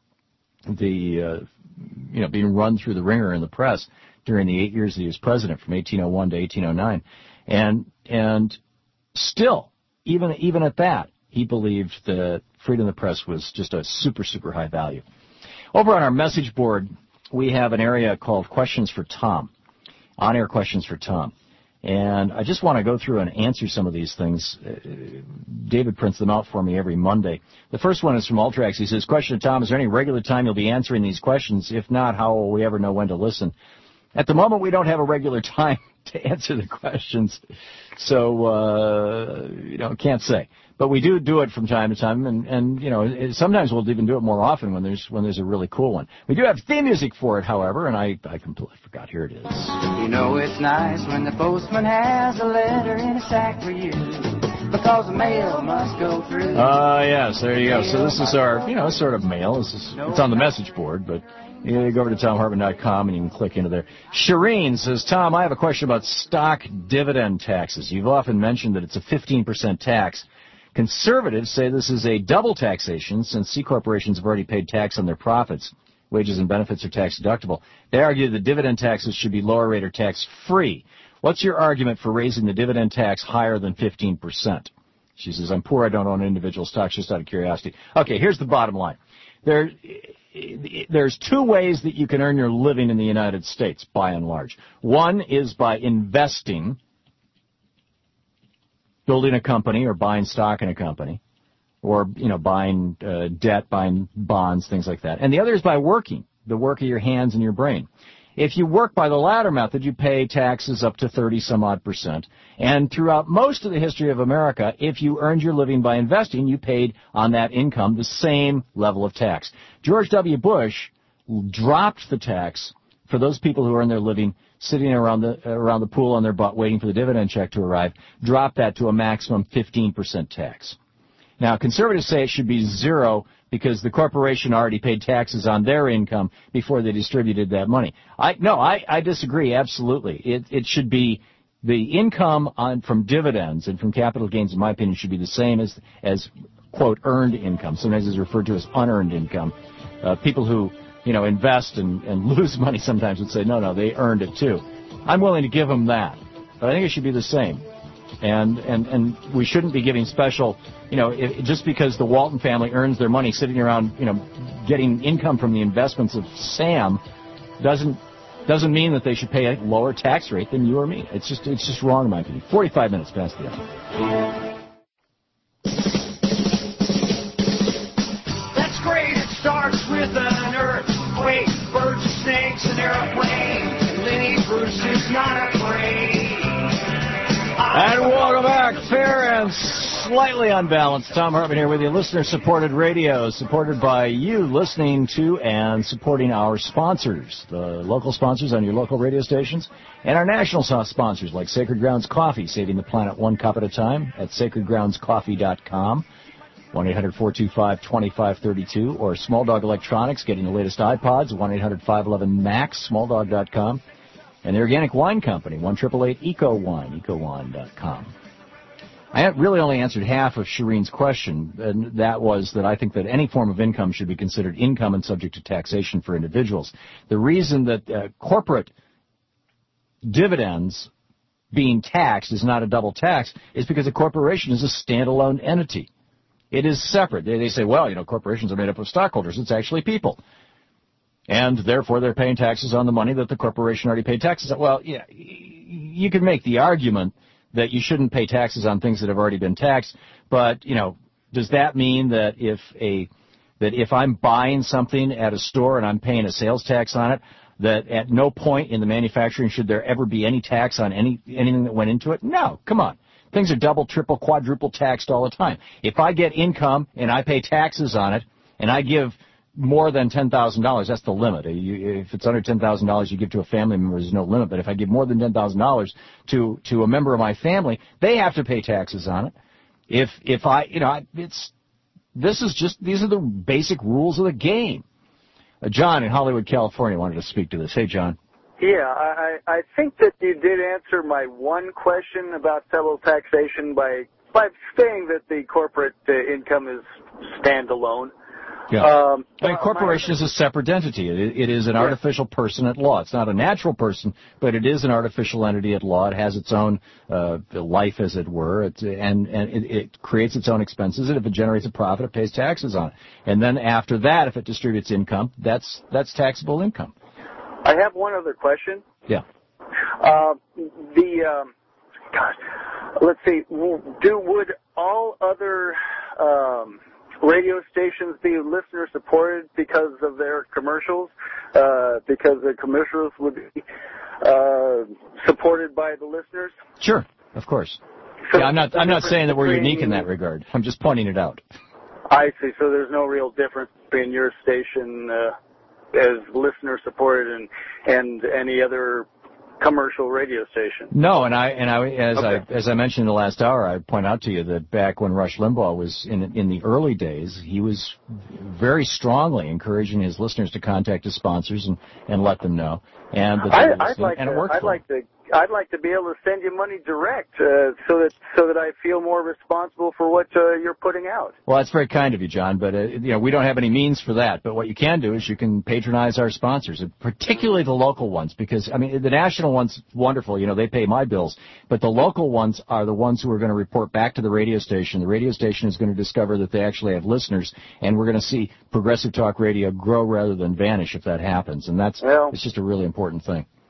the, uh, you know, being run through the ringer in the press during the eight years that he was president, from eighteen oh one to eighteen oh nine. And, and still, even, even at that, he believed that freedom of the press was just a super, super high value. Over on our message board, we have an area called Questions for Tom, on-air questions for Tom. And I just want to go through and answer some of these things. Uh, David prints them out for me every Monday. The first one is from Ultrax. He says, question to Tom, is there any regular time you'll be answering these questions? If not, how will we ever know when to listen? At the moment, we don't have a regular time to answer the questions, so, uh, you know, can't say. But we do do it from time to time, and, and you know, it, sometimes we'll even do it more often when there's when there's a really cool one. We do have theme music for it, however, and I, I completely forgot. Here it is. You know it's nice when the postman has a letter in a sack for you, because the mail must go through. Ah, uh, yes, there you go. So this is our, you know, sort of mail. This is, it's on the message board, but you go over to tom hartman dot com and you can click into there. Shireen says, Tom, I have a question about stock dividend taxes. You've often mentioned that it's a fifteen percent tax. Conservatives say this is a double taxation since C corporations have already paid tax on their profits. Wages and benefits are tax deductible. They argue the dividend taxes should be lower rate or tax free. What's your argument for raising the dividend tax higher than fifteen percent? She says, I'm poor, I don't own individual stocks, just out of curiosity. Okay, here's the bottom line. There, there's two ways that you can earn your living in the United States, by and large. One is by investing, building a company or buying stock in a company. or, you know, buying uh, debt, buying bonds, things like that. And the other is by working, the work of your hands and your brain. If you work by the latter method, you pay taxes up to thirty some odd percent. And throughout most of the history of America, if you earned your living by investing, you paid on that income the same level of tax. George W. Bush dropped the tax for those people who earn their living sitting around the around the pool on their butt waiting for the dividend check to arrive, dropped that to a maximum fifteen percent tax. Now, conservatives say it should be zero because the corporation already paid taxes on their income before they distributed that money. I no, I, I disagree absolutely. It it should be the income on from dividends and from capital gains, in my opinion, should be the same as as quote earned income. Sometimes it's referred to as unearned income. Uh, people who you know invest and, and lose money sometimes would say no, no, they earned it too. I'm willing to give them that, but I think it should be the same. And, and, and we shouldn't be giving special, you know, if, just because the Walton family earns their money sitting around, you know, getting income from the investments of Sam doesn't doesn't mean that they should pay a lower tax rate than you or me. It's just it's just wrong in my opinion. forty-five minutes past the hour. That's great. It starts with an earthquake, birds and snakes, an airplane. Lenny Bruce is not afraid. And welcome back. Fair and slightly unbalanced. Thom Hartmann here with you. Listener-supported radio, supported by you listening to and supporting our sponsors, the local sponsors on your local radio stations, and our national sponsors like Sacred Grounds Coffee, saving the planet one cup at a time at sacred grounds coffee dot com, one eight hundred four two five two five three two, or Small Dog Electronics, getting the latest iPods, one eight hundred five one one max, small dog dot com. And the Organic Wine Company, one eight eight eight eco wine, eco wine dot com. I really only answered half of Shireen's question, and that was that I think that any form of income should be considered income and subject to taxation for individuals. The reason that uh, corporate dividends being taxed is not a double tax is because a corporation is a standalone entity. It is separate. They, they say, well, you know, corporations are made up of stockholders. It's actually people. And therefore, they're paying taxes on the money that the corporation already paid taxes on. Well, yeah, you can make the argument that you shouldn't pay taxes on things that have already been taxed, but, you know, does that mean that if a that if I'm buying something at a store and I'm paying a sales tax on it, that at no point in the manufacturing should there ever be any tax on any anything that went into it? No, come on. Things are double, triple, quadruple taxed all the time. If I get income and I pay taxes on it and I give more than ten thousand dollars, that's the limit. You, if it's under ten thousand dollars you give to a family member, there's no limit. But if I give more than ten thousand dollars to to a member of my family, they have to pay taxes on it. If if I, you know, it's this is just these are the basic rules of the game. Uh, John in Hollywood, California, wanted to speak to this. Hey, John. Yeah, I I think that you did answer my one question about federal taxation by by saying that the corporate uh, income is standalone. Yeah. Um, I mean, corporation is a separate entity. It, it is an yeah. artificial person at law. It's not a natural person, but it is an artificial entity at law. It has its own uh, life, as it were, it, and, and it, it creates its own expenses, and if it generates a profit, it pays taxes on it. And then after that, if it distributes income, that's that's taxable income. I have one other question. Yeah. Uh, the, um, gosh, let's see, do, would all other um, radio stations be listener supported because of their commercials? Uh, because the commercials would be uh, supported by the listeners? Sure, of course. So yeah, I'm not. I'm not saying that we're unique in that regard. I'm just pointing it out. I see. So there's no real difference between your station uh, as listener supported and and any other commercial radio station. No, and I and I as okay. I as I mentioned in the last hour, I point out to you that back when Rush Limbaugh was in in the early days, he was very strongly encouraging his listeners to contact his sponsors and, and let them know. And that I, I'd like and to, it worked I'd for like him. to I'd like to be able to send you money direct uh, so that so that I feel more responsible for what uh, you're putting out. Well, that's very kind of you, John, but uh, you know we don't have any means for that. But what you can do is you can patronize our sponsors, particularly the local ones, because I mean the national ones, wonderful, you know they pay my bills, but the local ones are the ones who are going to report back to the radio station. The radio station is going to discover that they actually have listeners, and we're going to see Progressive Talk Radio grow rather than vanish if that happens, and that's well, it's just a really important thing.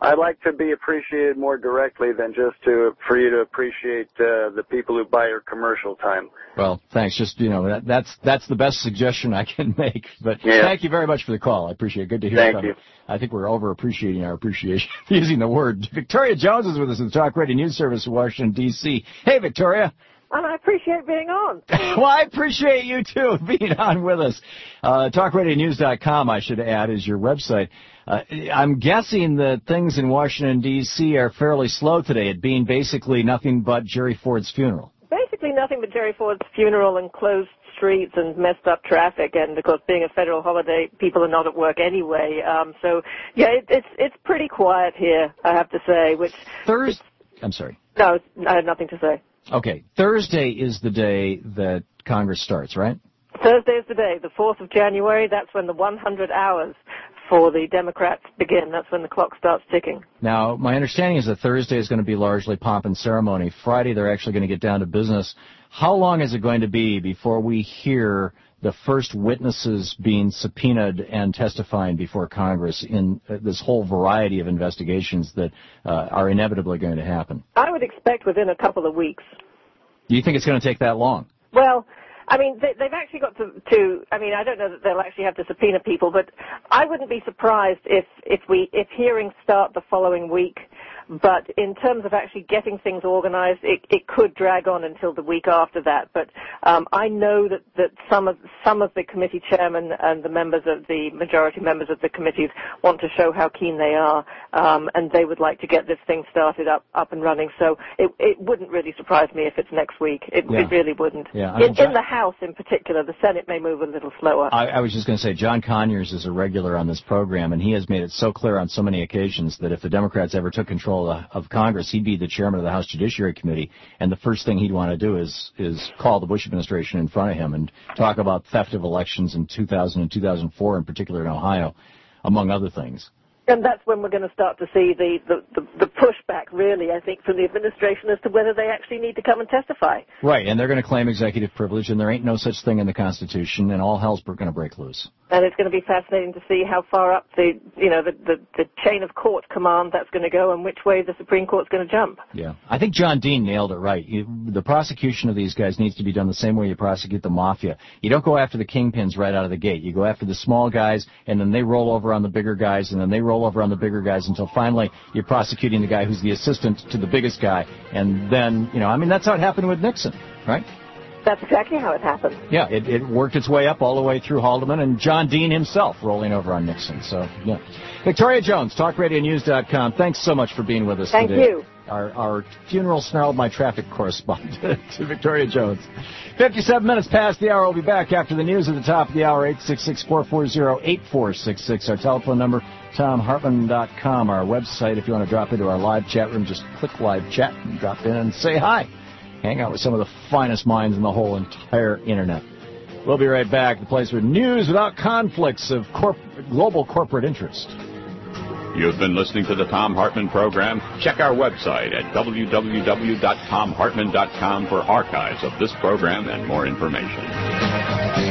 I'd like to be appreciated more directly than just to for you to appreciate uh, the people who buy your commercial time. Well, thanks. Just, you know, that, that's that's the best suggestion I can make. But yeah. Thank you very much for the call. I appreciate it. Good to hear Thank from you. I think we're over-appreciating our appreciation, using the word. Victoria Jones is with us at the Talk Radio News Service in Washington, D C Hey, Victoria. And I appreciate being on. Well, I appreciate you, too, being on with us. Uh, talk radio news dot com, I should add, is your website. Uh, I'm guessing that things in Washington, D C are fairly slow today, it being basically nothing but Jerry Ford's funeral. Basically nothing but Jerry Ford's funeral and closed streets and messed up traffic, and of course, being a federal holiday, people are not at work anyway. Um, so, yeah, it, it's it's pretty quiet here, I have to say. Which Thursday? I'm sorry. No, I have nothing to say. Okay, Thursday is the day that Congress starts, right? Thursday is the day, the fourth of January. That's when the one hundred hours for the Democrats begin. That's when the clock starts ticking. Now, my understanding is that Thursday is going to be largely pomp and ceremony. Friday, they're actually going to get down to business. How long is it going to be before we hear the first witnesses being subpoenaed and testifying before Congress in this whole variety of investigations that uh, are inevitably going to happen? I would expect within a couple of weeks. Do you think it's going to take that long? Well, I mean, they, they've actually got to, to, I mean, I don't know that they'll actually have to subpoena people, but I wouldn't be surprised if, if we, if hearings start the following week. But in terms of actually getting things organized, it, it could drag on until the week after that. But um, I know that, that some of some of the committee chairmen and the members of the majority members of the committees want to show how keen they are, um, and they would like to get this thing started up up and running. So it, it wouldn't really surprise me if it's next week. It, yeah. it really wouldn't. Yeah, I mean, in, John, in the House, in particular, the Senate may move a little slower. I, I was just going to say, John Conyers is a regular on this program, and he has made it so clear on so many occasions that if the Democrats ever took control of, of Congress, he'd be the chairman of the House Judiciary Committee, and the first thing he'd want to do is is call the Bush administration in front of him and talk about theft of elections in two thousand and two thousand four, in particular in Ohio, among other things. And that's when we're going to start to see the, the, the, the pushback, really, I think, from the administration as to whether they actually need to come and testify. Right, and they're going to claim executive privilege, and there ain't no such thing in the Constitution, and all hell's going to break loose. And it's going to be fascinating to see how far up the, you know, the, the, the chain of court command that's going to go and which way the Supreme Court's going to jump. Yeah. I think John Dean nailed it right. You, the prosecution of these guys needs to be done the same way you prosecute the mafia. You don't go after the kingpins right out of the gate. You go after the small guys, and then they roll over on the bigger guys, and then they roll over on the bigger guys until finally you're prosecuting the guy who's the assistant to the biggest guy. And then, you know, I mean, that's how it happened with Nixon, right? That's exactly how it happened. Yeah, it, it worked its way up all the way through Haldeman and John Dean himself rolling over on Nixon. So, yeah. Victoria Jones, talk radio news dot com. Thanks so much for being with us Thank today. Thank you. Our, our funeral snarled my traffic correspondent to Victoria Jones. fifty-seven minutes past the hour. We'll be back after the news at the top of the hour. eight six six, four four zero, eight four six six. Our telephone number, tom hartman dot com. Our website, if you want to drop into our live chat room, just click live chat and drop in and say hi. Hang out with some of the finest minds in the whole entire Internet. We'll be right back. The place with news without conflicts of corp- global corporate interest. You've been listening to the Thom Hartmann Program. Check our website at w w w dot tom hartman dot com for archives of this program and more information.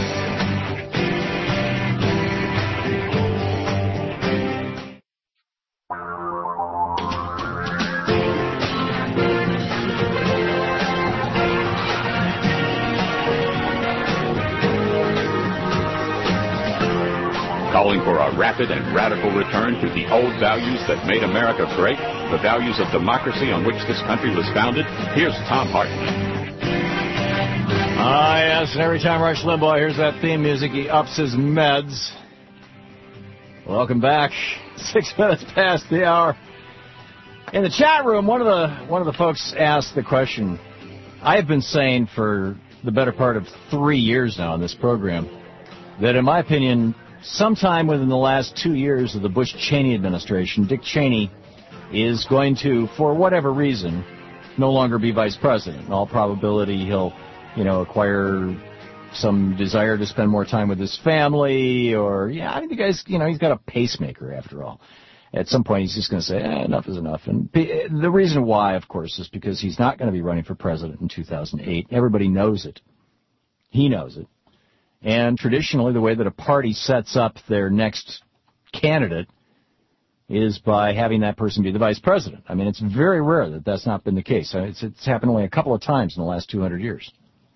Calling for a rapid and radical return to the old values that made America great, the values of democracy on which this country was founded. Here's Thom Hartmann. Ah, yes, and every time Rush Limbaugh hears that theme music, he ups his meds. Welcome back. Six minutes past the hour. In the chat room, one of the one of the folks asked the question. I have been saying for the better part of three years now on this program that, in my opinion, sometime within the last two years of the Bush-Cheney administration, Dick Cheney is going to, for whatever reason, no longer be vice president. In all probability, he'll, you know, acquire some desire to spend more time with his family, or, yeah, I mean, the guy's, you know, he's got a pacemaker after all. At some point, he's just going to say, eh, enough is enough. And the reason why, of course, is because he's not going to be running for president in two thousand eight. Everybody knows it. He knows it. And traditionally, the way that a party sets up their next candidate is by having that person be the vice president. I mean, it's very rare that that's not been the case. It's, it's happened only a couple of times in the last two hundred years.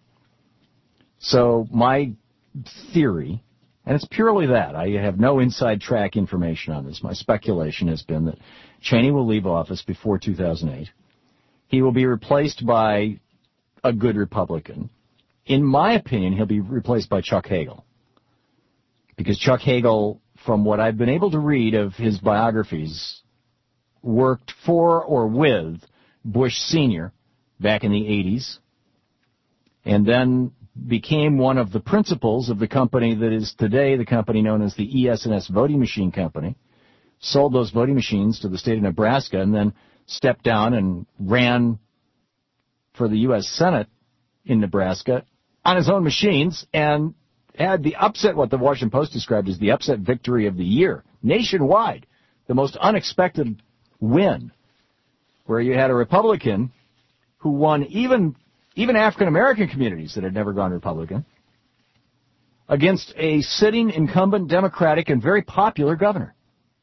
So my theory, and it's purely that, I have no inside track information on this. My speculation has been that Cheney will leave office before two thousand eight. He will be replaced by a good Republican. In my opinion, he'll be replaced by Chuck Hagel. Because Chuck Hagel, from what I've been able to read of his biographies, worked for or with Bush Senior back in the eighties, and then became one of the principals of the company that is today the company known as the E S and S Voting Machine Company, sold those voting machines to the state of Nebraska, and then stepped down and ran for the U S Senate in Nebraska on his own machines, and had the upset, what the Washington Post described as the upset victory of the year, nationwide, the most unexpected win, where you had a Republican who won even even African-American communities that had never gone Republican against a sitting incumbent Democratic and very popular governor.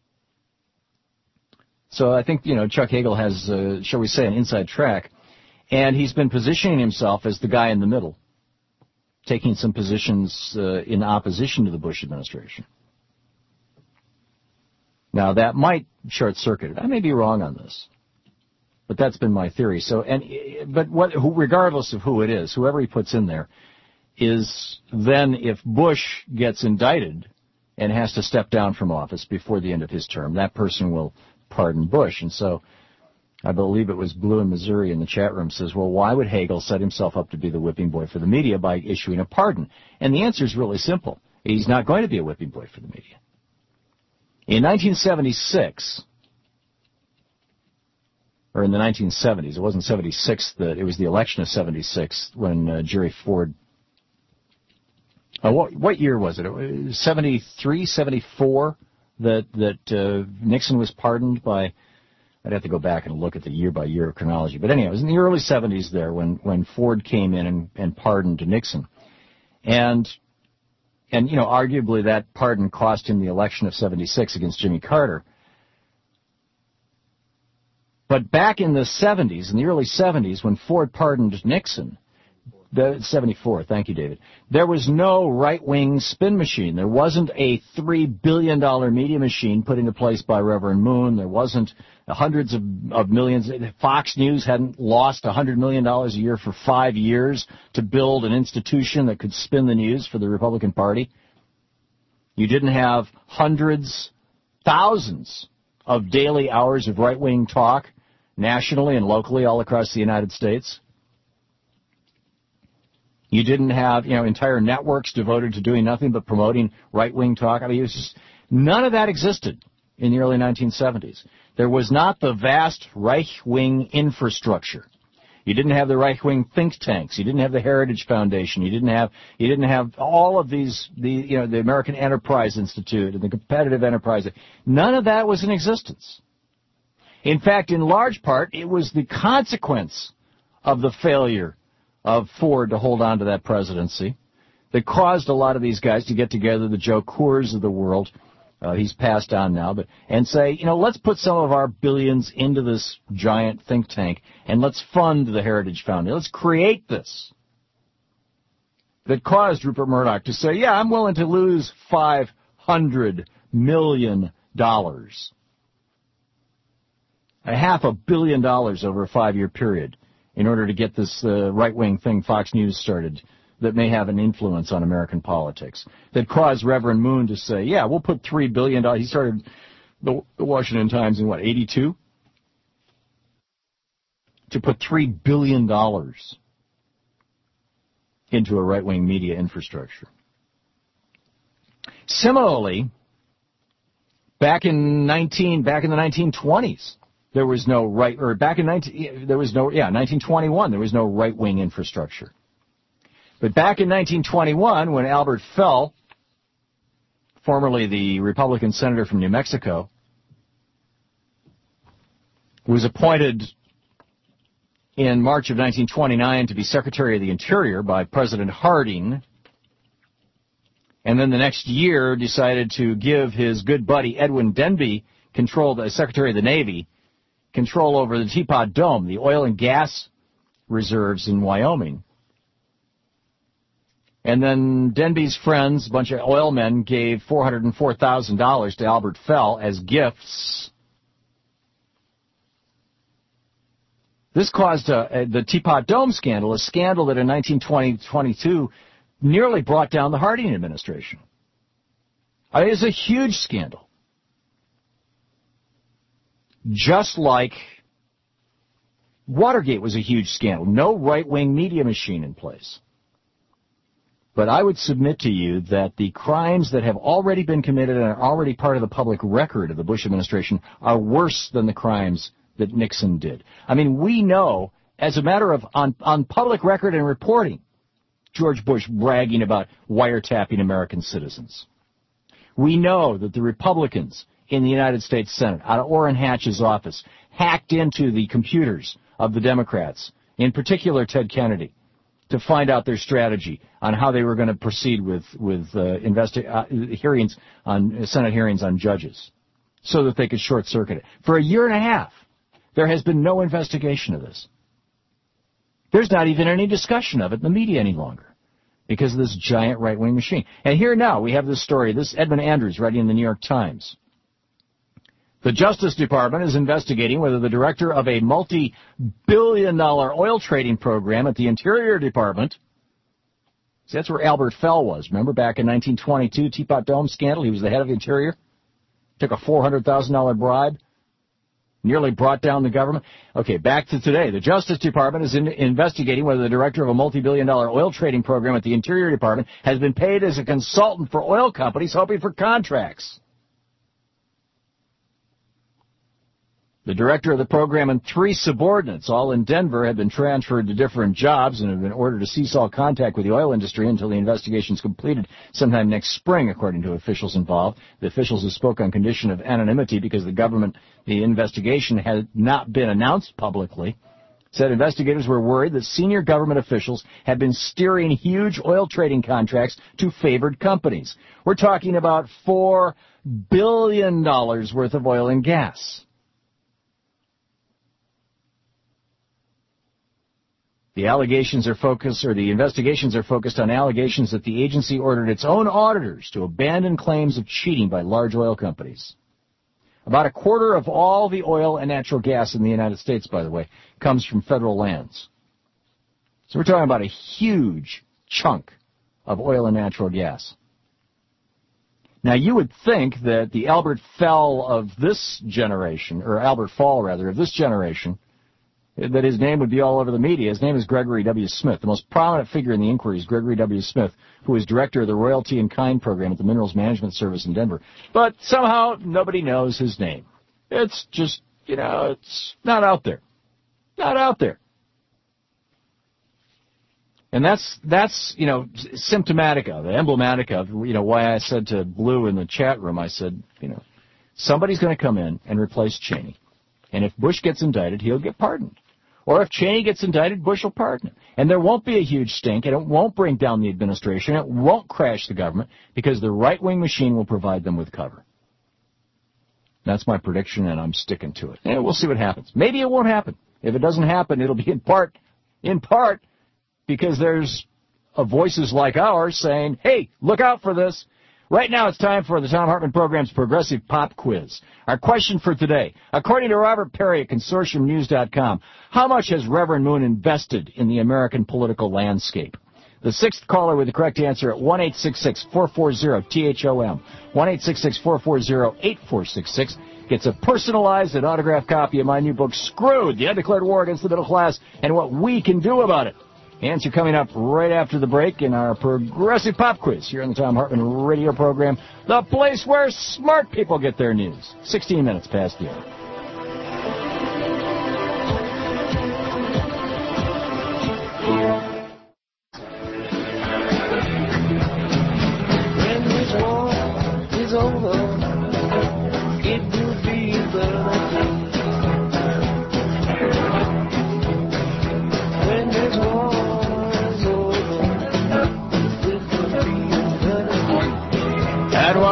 So I think, you know, Chuck Hagel has, uh, shall we say, an inside track, and he's been positioning himself as the guy in the middle, taking some positions uh, in opposition to the Bush administration. Now, that might short-circuit it. I may be wrong on this, but that's been my theory. So, and but what, regardless of who it is, whoever he puts in there, is then if Bush gets indicted and has to step down from office before the end of his term, that person will pardon Bush. And so I believe it was Blue in Missouri in the chat room says, well, why would Hagel set himself up to be the whipping boy for the media by issuing a pardon? And the answer is really simple. He's not going to be a whipping boy for the media. In nineteen seventy-six, or in the nineteen seventies, it wasn't seventy-six, that it was the election of seventy-six when uh, Jerry Ford, uh, what, what year was it? It was seventy-three, seventy-four that, that uh, Nixon was pardoned by, I'd have to go back and look at the year-by-year chronology. But anyway, it was in the early seventies there when, when Ford came in and, and pardoned Nixon. And, and, you know, arguably that pardon cost him the election of seventy-six against Jimmy Carter. But back in the seventies, in the early seventies, when Ford pardoned Nixon, the seventy-four, thank you, David, there was no right-wing spin machine. There wasn't a three billion dollars media machine put into place by Reverend Moon. There wasn't hundreds of, of millions. Fox News hadn't lost one hundred million dollars a year for five years to build an institution that could spin the news for the Republican Party. You didn't have hundreds, thousands of daily hours of right-wing talk nationally and locally all across the United States. You didn't have, you know, entire networks devoted to doing nothing but promoting right-wing talk. I mean, it was just, none of that existed in the early nineteen seventies. There was not the vast right-wing infrastructure. You didn't have the right-wing think tanks. You didn't have the Heritage Foundation. You didn't have, you didn't have all of these, the, you know, the American Enterprise Institute and the Competitive Enterprise. None of that was in existence. In fact, in large part, it was the consequence of the failure of Ford to hold on to that presidency that caused a lot of these guys to get together, the Joe Coors of the world, uh, he's passed on now, but and say, you know, let's put some of our billions into this giant think tank and let's fund the Heritage Foundation. Let's create this. That caused Rupert Murdoch to say, yeah, I'm willing to lose five hundred million dollars. A half a billion dollars over a five-year period in order to get this uh, right-wing thing Fox News started that may have an influence on American politics, that caused Reverend Moon to say, yeah, we'll put three billion dollars. He started the, the Washington Times in, what, eighty-two? To put three billion dollars into a right-wing media infrastructure. Similarly, back in nineteen, back in the nineteen twenties, there was no right, or back in nineteen, there was no, yeah, nineteen twenty-one, there was no right-wing infrastructure. But back in nineteen twenty-one, when Albert Fell, formerly the Republican senator from New Mexico, was appointed in March of nineteen twenty-nine to be Secretary of the Interior by President Harding, and then the next year decided to give his good buddy Edwin Denby control, the Secretary of the Navy, control over the Teapot Dome, the oil and gas reserves in Wyoming. And then Denby's friends, a bunch of oil men, gave four hundred four thousand dollars to Albert Fell as gifts. This caused a, a, the Teapot Dome scandal, a scandal that in nineteen twenty to twenty-two nearly brought down the Harding administration. I mean, it was a huge scandal. Just like Watergate was a huge scandal. No right-wing media machine in place. But I would submit to you that the crimes that have already been committed and are already part of the public record of the Bush administration are worse than the crimes that Nixon did. I mean, we know, as a matter of, on, on public record and reporting, George Bush bragging about wiretapping American citizens. We know that the Republicans in the United States Senate, out of Orrin Hatch's office, hacked into the computers of the Democrats, in particular Ted Kennedy, to find out their strategy on how they were going to proceed with with uh, investi- uh, hearings on uh, Senate hearings on judges, so that they could short circuit it. For a year and a half, there has been no investigation of this. There's not even any discussion of it in the media any longer because of this giant right-wing machine. And here now we have this story. This Edmund Andrews writing in the New York Times. The Justice Department is investigating whether the director of a multi-billion dollar oil trading program at the Interior Department, see, that's where Albert Fell was. Remember back in nineteen twenty-two, Teapot Dome scandal? He was the head of the Interior. Took a four hundred thousand dollars bribe. Nearly brought down the government. Okay, back to today. The Justice Department is in, investigating whether the director of a multi-billion dollar oil trading program at the Interior Department has been paid as a consultant for oil companies hoping for contracts. The director of the program and three subordinates, all in Denver, have been transferred to different jobs and have been ordered to cease all contact with the oil industry until the investigation is completed sometime next spring, according to officials involved. The officials who spoke on condition of anonymity because the government, the investigation had not been announced publicly, said investigators were worried that senior government officials had been steering huge oil trading contracts to favored companies. We're talking about four billion dollars worth of oil and gas. The allegations are focused, or the investigations are focused on allegations that the agency ordered its own auditors to abandon claims of cheating by large oil companies. About a quarter of all the oil and natural gas in the United States, by the way, comes from federal lands. So we're talking about a huge chunk of oil and natural gas. Now, you would think that the Albert Fell of this generation, or Albert Fall, rather, of this generation, that his name would be all over the media. His name is Gregory W. Smith. The most prominent figure in the inquiry is Gregory W. Smith, who is director of the Royalty and Kind program at the Minerals Management Service in Denver. But somehow nobody knows his name. It's just, you know, it's not out there. Not out there. And that's, that's, you know, symptomatic of, emblematic of, you know, why I said to Blue in the chat room, I said, you know, somebody's going to come in and replace Cheney. And if Bush gets indicted, he'll get pardoned. Or if Cheney gets indicted, Bush will pardon him. And there won't be a huge stink, and it won't bring down the administration. It won't crash the government, because the right-wing machine will provide them with cover. That's my prediction, and I'm sticking to it. And we'll see what happens. Maybe it won't happen. If it doesn't happen, it'll be in part, in part, because there's uh, voices like ours saying, hey, look out for this. Right now it's time for the Thom Hartmann Program's Progressive Pop Quiz. Our question for today, according to Robert Perry at Consortium News dot com, how much has Reverend Moon invested in the American political landscape? The sixth caller with the correct answer at one eight six six, four four zero, T H O M, one eight six six, four four zero, eight four six six, gets a personalized and autographed copy of my new book, Screwed, The Undeclared War Against the Middle Class and What We Can Do About It. Answer coming up right after the break in our Progressive Pop Quiz here on the Thom Hartmann radio program, the place where smart people get their news. sixteen minutes past the hour. When this war is over, it will be better. When this war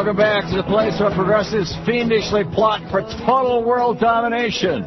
Welcome back to the place where progressives fiendishly plot for total world domination.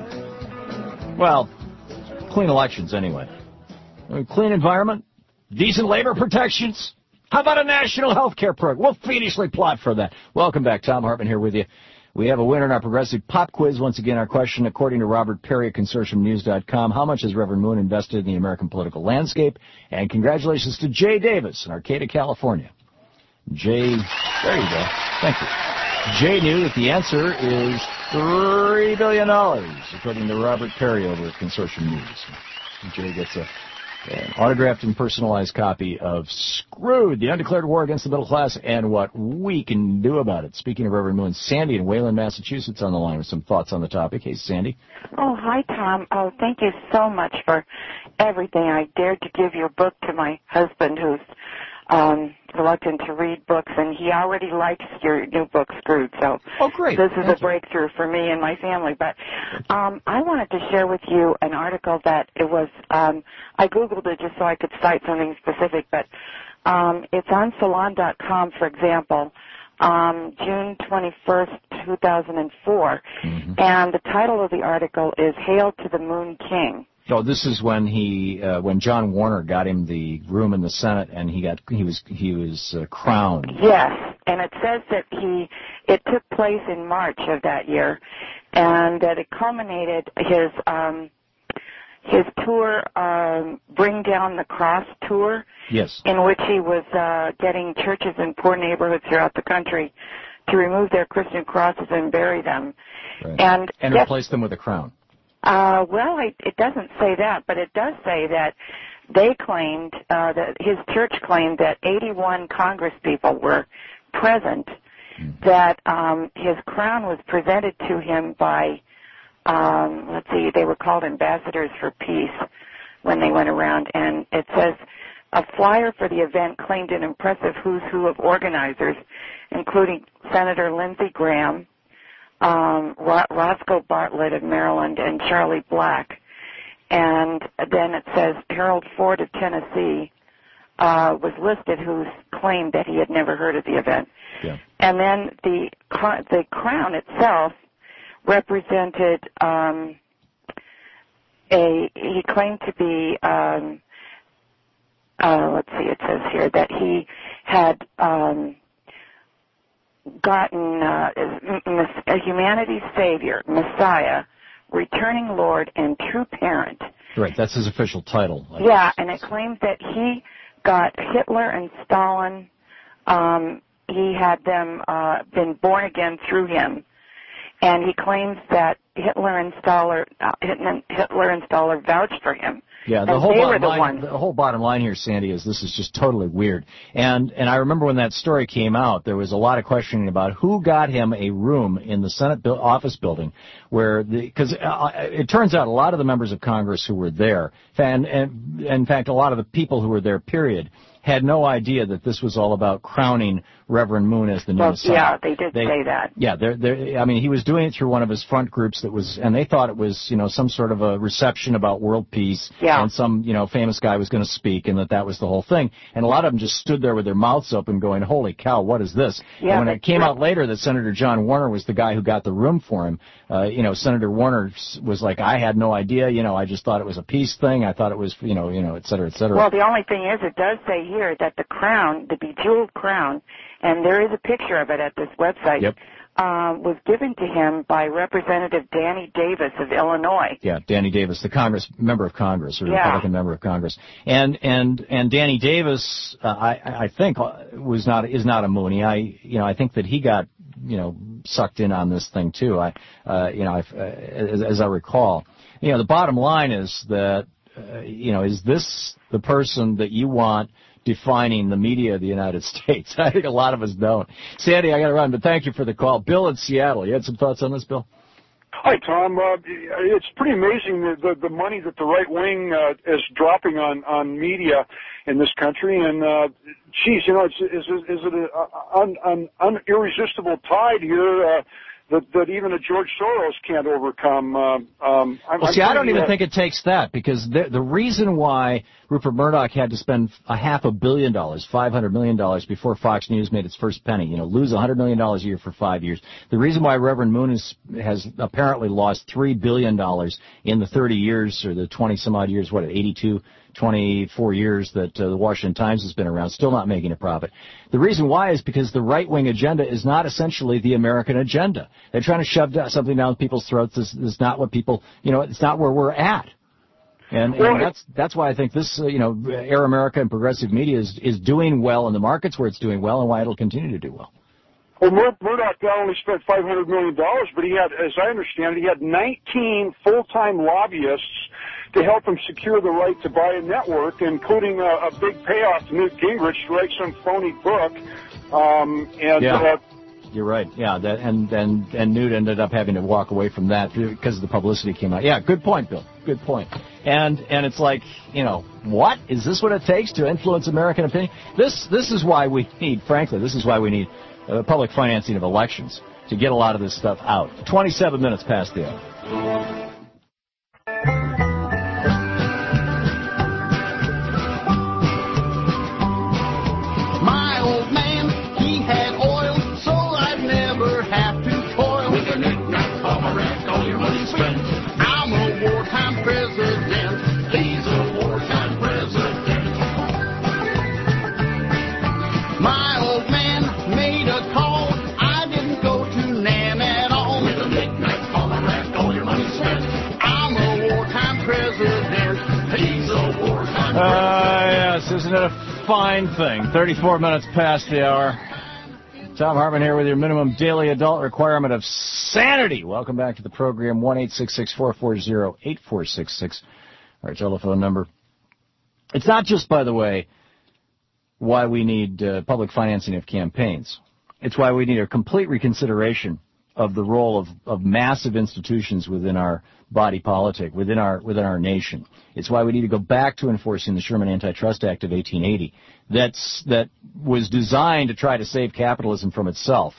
Well, clean elections anyway. A clean environment, decent labor protections. How about a national health care program? We'll fiendishly plot for that. Welcome back. Thom Hartmann here with you. We have a winner in our progressive pop quiz. Once again, our question, according to Robert Perry at consortium news dot com, how much has Reverend Moon invested in the American political landscape? And congratulations to Jay Davis in Arcata, California. Jay, there you go. Thank you. Jay knew that the answer is three billion dollars, according to Robert Perry over at Consortium News. Jay gets a, an autographed and personalized copy of Screwed, the Undeclared War Against the Middle Class, and What We Can Do About It. Speaking of Reverend Moon, Sandy in Wayland, Massachusetts on the line with some thoughts on the topic. Hey, Sandy. Oh, hi, Tom. Oh, thank you so much for everything. I dared to give your book to my husband, who's um, reluctant to read books, and he already likes your new book, Screwed. So oh, great. This is Thank a breakthrough for me and my family. But um, I wanted to share with you an article that it was, um, I Googled it just so I could cite something specific, but um, it's on salon dot com, for example, um, June twenty-first, two thousand four, mm-hmm. and the title of the article is Hail to the Moon King. Oh, this is when he, uh, when John Warner got him the room in the Senate, and he got, he was, he was uh, crowned. Yes, and it says that he, it took place in March of that year, and that it culminated his, um, his tour, um, Bring Down the Cross tour. Yes. In which he was uh, getting churches in poor neighborhoods throughout the country to remove their Christian crosses and bury them, right. and and yes, replace them with a crown. Uh, well, I, it doesn't say that, but it does say that they claimed, uh, that his church claimed that eighty-one Congress people were present, mm-hmm. that um, his crown was presented to him by, um, let's see, they were called ambassadors for peace when they went around, and it says a flyer for the event claimed an impressive who's who of organizers, including Senator Lindsey Graham, Um, Roscoe Bartlett of Maryland, and Charlie Black. And then it says Harold Ford of Tennessee uh, was listed, who claimed that he had never heard of the event. Yeah. And then the the crown itself represented um, a, he claimed to be, um, uh, let's see, it says here, that he had um, gotten uh, a humanity's savior, Messiah, returning Lord, and true parent. Right, that's his official title. I yeah, guess. and it claims that he got Hitler and Stalin, um, he had them uh, been born again through him, and he claims that Hitler and Stalin, uh, Hitler and Stalin vouched for him. Yeah, the and whole they were bottom the line, ones. the whole bottom line here, Sandy, is this is just totally weird. And and I remember when that story came out, there was a lot of questioning about who got him a room in the Senate bu- office building, where the because uh, it turns out a lot of the members of Congress who were there, and, and in fact a lot of the people who were there, period, had no idea that this was all about crowning Reverend Moon as the new well, Messiah. Yeah, they did they, say that. Yeah, they're, they're, I mean, he was doing it through one of his front groups that was, and they thought it was, you know, some sort of a reception about world peace, yeah. and some, you know, famous guy was going to speak, and that that was the whole thing. And a lot of them just stood there with their mouths open going, holy cow, what is this? Yeah, and when it came right. out later that Senator John Warner was the guy who got the room for him, uh, you know, Senator Warner was like, I had no idea, you know, I just thought it was a peace thing, I thought it was, you know, you know, et cetera, et cetera. Well, the only thing is, it does say here that the crown, the bejeweled crown, and there is a picture of it at this website, yep. uh, was given to him by Representative Danny Davis of Illinois. Yeah, Danny Davis, the Congress member of Congress, or yeah. Republican member of Congress, and and and Danny Davis, uh, I I think was not is not a Mooney. I you know I think that he got you know sucked in on this thing too. I uh, you know I've, uh, as, as I recall, you know the bottom line is that uh, you know is this the person that you want defining the media of the United States? I think a lot of us don't. Sandy, I got to run, but thank you for the call. Bill in Seattle, you had some thoughts on this, Bill? Hi, Tom. Uh, it's pretty amazing the, the, the money that the right wing uh, is dropping on, on media in this country. And, uh, geez, you know, it's, is, is it an un, un, un, irresistible tide here uh, that, that even a George Soros can't overcome. Uh, um, I'm, well, see, I'm I don't even uh, think it takes that, because the, the reason why Rupert Murdoch had to spend a half a billion dollars, five hundred million dollars, before Fox News made its first penny, you know, lose one hundred million dollars a year for five years. The reason why Reverend Moon is, has apparently lost three billion dollars in the thirty years, or the twenty some odd years, what, eighty-two, twenty-four years that uh, the Washington Times has been around, still not making a profit. The reason why is because the right-wing agenda is not essentially the American agenda. They're trying to shove something down people's throats. This is not what people, you know, it's not where we're at. And, and that's that's why I think this, uh, you know, Air America and progressive media is, is doing well in the markets where it's doing well, and why it'll continue to do well. Well, Mur- Murdoch not only spent five hundred million dollars, but he had, as I understand it, he had nineteen full-time lobbyists to help him secure the right to buy a network, including a, a big payoff to Newt Gingrich to write some phony book. Um, and yeah. uh, You're right. Yeah, that, and, and, and Newt ended up having to walk away from that because the publicity came out. Yeah, good point, Bill. Good point. And and it's like, you know, what? Is this what it takes to influence American opinion? This this is why we need, frankly, this is why we need uh, public financing of elections, to get a lot of this stuff out. twenty-seven minutes past the hour. Uh, yes, isn't it a fine thing? thirty-four minutes past the hour. Thom Hartmann here with your minimum daily adult requirement of sanity. Welcome back to the program. one eight six six, four four zero, eight four six six, our telephone number. It's not just, by the way, why we need uh, public financing of campaigns. It's why we need a complete reconsideration of the role of, of massive institutions within our body politic, within our within our nation. It's why we need to go back to enforcing the Sherman Antitrust Act of eighteen eighty. That's that was designed to try to save capitalism from itself.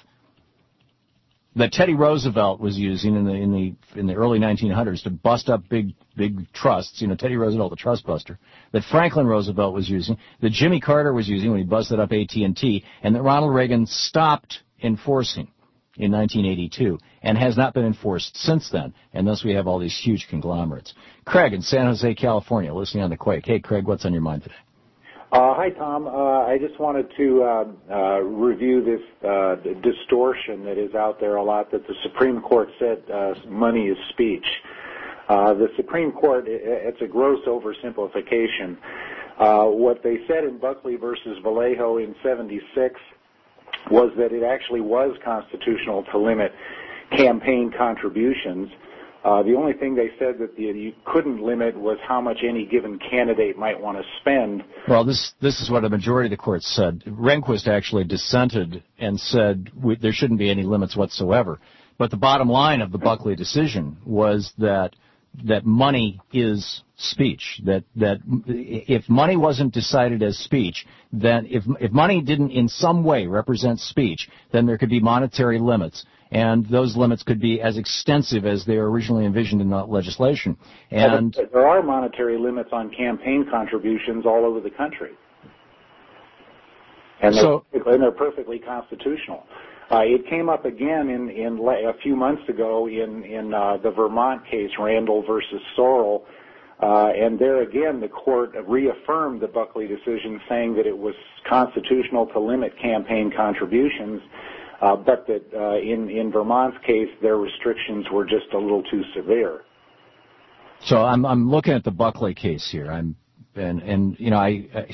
That Teddy Roosevelt was using in the in the in the early nineteen hundreds to bust up big big trusts. You know, Teddy Roosevelt, the trust buster. That Franklin Roosevelt was using. That Jimmy Carter was using when he busted up A T and T, and that Ronald Reagan stopped enforcing in nineteen eighty-two, and has not been enforced since then, and thus we have all these huge conglomerates. Craig in San Jose, California, listening on the Quake. Hey, Craig, what's on your mind today? Uh, hi, Tom. Uh, I just wanted to uh, uh, review this uh, distortion that is out there a lot, that the Supreme Court said uh, money is speech. Uh, the Supreme Court, it's a gross oversimplification. Uh, what they said in Buckley versus Vallejo in seventy-six was that it actually was constitutional to limit campaign contributions. Uh, the only thing they said that the, you couldn't limit was how much any given candidate might want to spend. Well, this this is what a majority of the court said. Rehnquist actually dissented and said we, there shouldn't be any limits whatsoever. But the bottom line of the Buckley decision was that that money is speech. That that if money wasn't decided as speech, then if if money didn't in some way represent speech, then there could be monetary limits, and those limits could be as extensive as they were originally envisioned in the legislation. And yeah, there are monetary limits on campaign contributions all over the country, and they're, so, and they're perfectly constitutional. Uh, it came up again in, in a few months ago in, in uh, the Vermont case, Randall versus Sorrell, uh, and there again the court reaffirmed the Buckley decision, saying that it was constitutional to limit campaign contributions, uh, but that uh, in, in Vermont's case their restrictions were just a little too severe. So I'm I'm looking at the Buckley case here. I'm and and you know I. I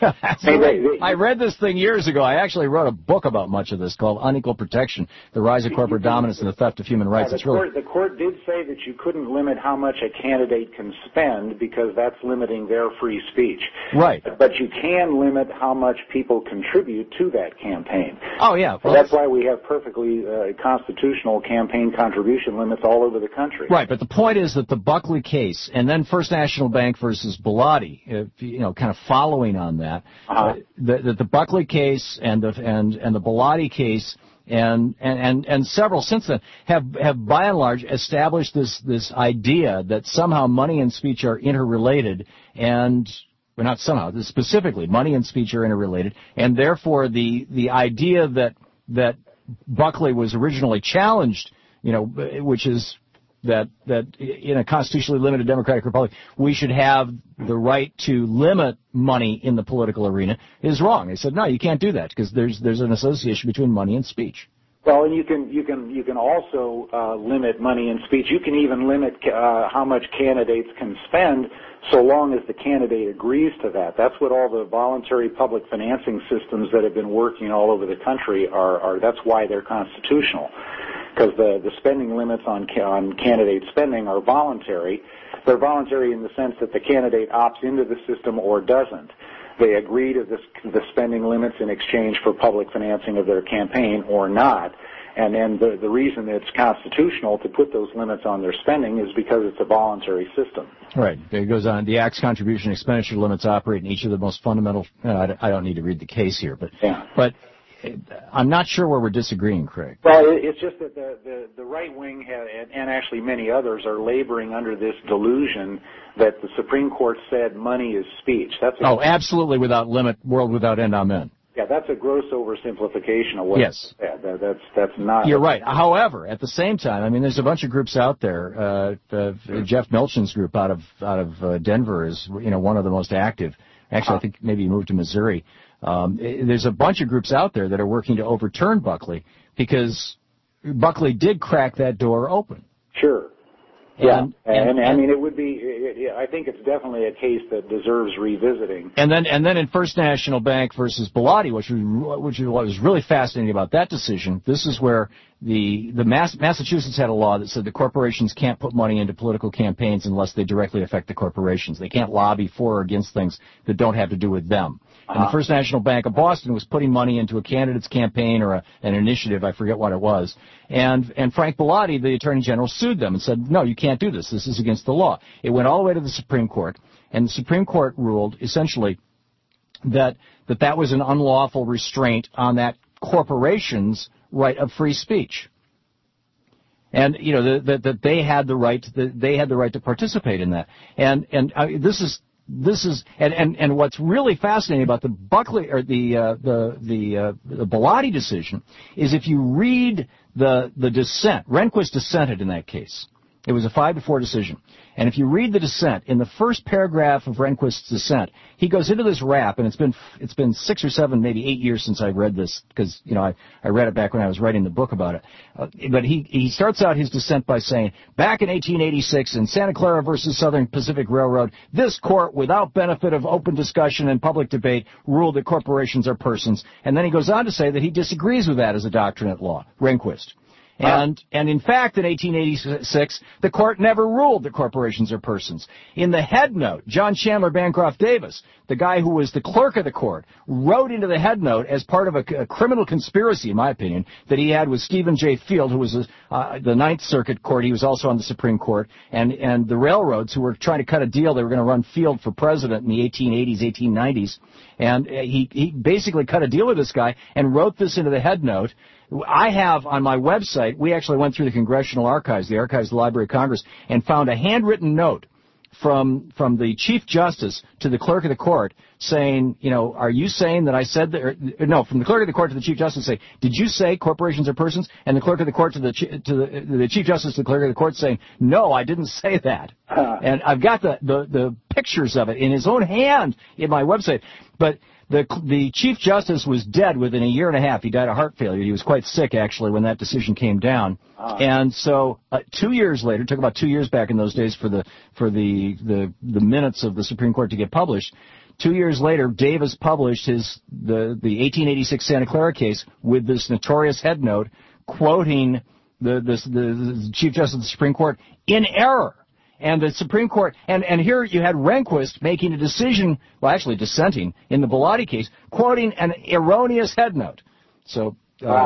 I read this thing years ago. I actually wrote a book about much of this called Unequal Protection, The Rise of Corporate Dominance and the Theft of Human Rights. Yeah, the, it's really... court, the court did say that you couldn't limit how much a candidate can spend because that's limiting their free speech. Right. But, but you can limit how much people contribute to that campaign. Oh, yeah. So Well, that's why we have perfectly uh, constitutional campaign contribution limits all over the country. Right, but the point is that the Buckley case and then First National Bank versus Bilotti, you know, kind of following on that, That uh, the, the, the Buckley case and the and and the Bilotti case and, and, and, and several since then have, have by and large established this, this idea that somehow money and speech are interrelated, and, well, not somehow, specifically, money and speech are interrelated, and therefore the, the idea that, that Buckley was originally challenged, you know, which is that that in a constitutionally limited democratic republic we should have the right to limit money in the political arena, is wrong. They said, no, you can't do that because there's there's an association between money and speech. Well, and you can you can you can also uh, limit money and speech. You can even limit uh, how much candidates can spend, so long as the candidate agrees to that. That's what all the voluntary public financing systems that have been working all over the country are. are that's why they're constitutional, because the the spending limits on on candidate spending are voluntary. They're voluntary in the sense that the candidate opts into the system or doesn't. They agree to this, the spending limits in exchange for public financing of their campaign or not. And then the, the reason it's constitutional to put those limits on their spending is because it's a voluntary system. Right. It goes on. The Act's contribution expenditure limits operate in each of the most fundamental. Uh, I don't need to read the case here, but yeah. but I'm not sure where we're disagreeing, Craig. Well, it's just that the, the, the right wing have, and, and actually many others are laboring under this delusion that the Supreme Court said money is speech. That's a, oh, absolutely without limit, world without end, amen. Yeah, that's a gross oversimplification of what. Yes. Yeah, that, that's that's not. You're right. However, at the same time, I mean, there's a bunch of groups out there. Uh, uh, Jeff Milchin's group out of out of uh, Denver is, you know, one of the most active. Actually, I think maybe he moved to Missouri. Um, there's a bunch of groups out there that are working to overturn Buckley because Buckley did crack that door open. Sure. Yeah, and, and, and, and I mean, it would be. It, it, I think it's definitely a case that deserves revisiting. And then, and then in First National Bank versus Bellotti, which was, which was really fascinating about that decision. This is where the the Mass, Massachusetts had a law that said the corporations can't put money into political campaigns unless they directly affect the corporations. They can't lobby for or against things that don't have to do with them. And the First National Bank of Boston was putting money into a candidate's campaign or a, an initiative, I forget what it was. And, and Frank Bellotti, the Attorney General, sued them and said, no, you can't do this. This is against the law. It went all the way to the Supreme Court, and the Supreme Court ruled essentially that that, that was an unlawful restraint on that corporation's right of free speech. And, you know, that the, the, they had the right, the, they had the right to participate in that. And, and uh, this is, This is and, and, and what's really fascinating about the Buckley or the uh, the the, uh, the Bellotti decision is if you read the the dissent, Rehnquist dissented in that case. It was a five to four decision. And if you read the dissent, in the first paragraph of Rehnquist's dissent, he goes into this rap, and it's been it's been six or seven, maybe eight years since I read this, because, you know, I, I read it back when I was writing the book about it. Uh, but he, he starts out his dissent by saying, back in eighteen eighty-six in Santa Clara versus Southern Pacific Railroad, this court, without benefit of open discussion and public debate, ruled that corporations are persons. And then he goes on to say that he disagrees with that as a doctrine at law, Rehnquist. And, and in fact, in eighteen eighty-six, the court never ruled that corporations are persons. In the head note, John Chandler Bancroft Davis, the guy who was the clerk of the court, wrote into the head note as part of a, a criminal conspiracy, in my opinion, that he had with Stephen J. Field, who was a, uh, the Ninth Circuit Court. He was also on the Supreme Court, and, and the railroads who were trying to cut a deal. They were going to run Field for president in the eighteen eighties, eighteen nineties. And he, he basically cut a deal with this guy and wrote this into the head note. I have on my website, we actually went through the Congressional Archives, the Archives of the Library of Congress, and found a handwritten note from from the Chief Justice to the Clerk of the Court saying, you know, are you saying that I said that, or, no, from the Clerk of the Court to the Chief Justice saying, did you say corporations are persons? And the Clerk of the Court to the to the, the Chief Justice to the Clerk of the Court saying, no, I didn't say that. Huh. And I've got the, the, the pictures of it in his own hand in my website. But The the Chief Justice was dead within a year and a half. He died of heart failure. He was quite sick, actually, when that decision came down. Uh, and so uh, two years later, it took about two years back in those days for the for the, the, the minutes of the Supreme Court to get published. Two years later, Davis published his the, the eighteen eighty-six Santa Clara case with this notorious head note quoting the, the, the, the Chief Justice of the Supreme Court in error. And the Supreme Court, and, and here you had Rehnquist making a decision, well, actually dissenting in the Bellotti case, quoting an erroneous head note. So, uh, wow.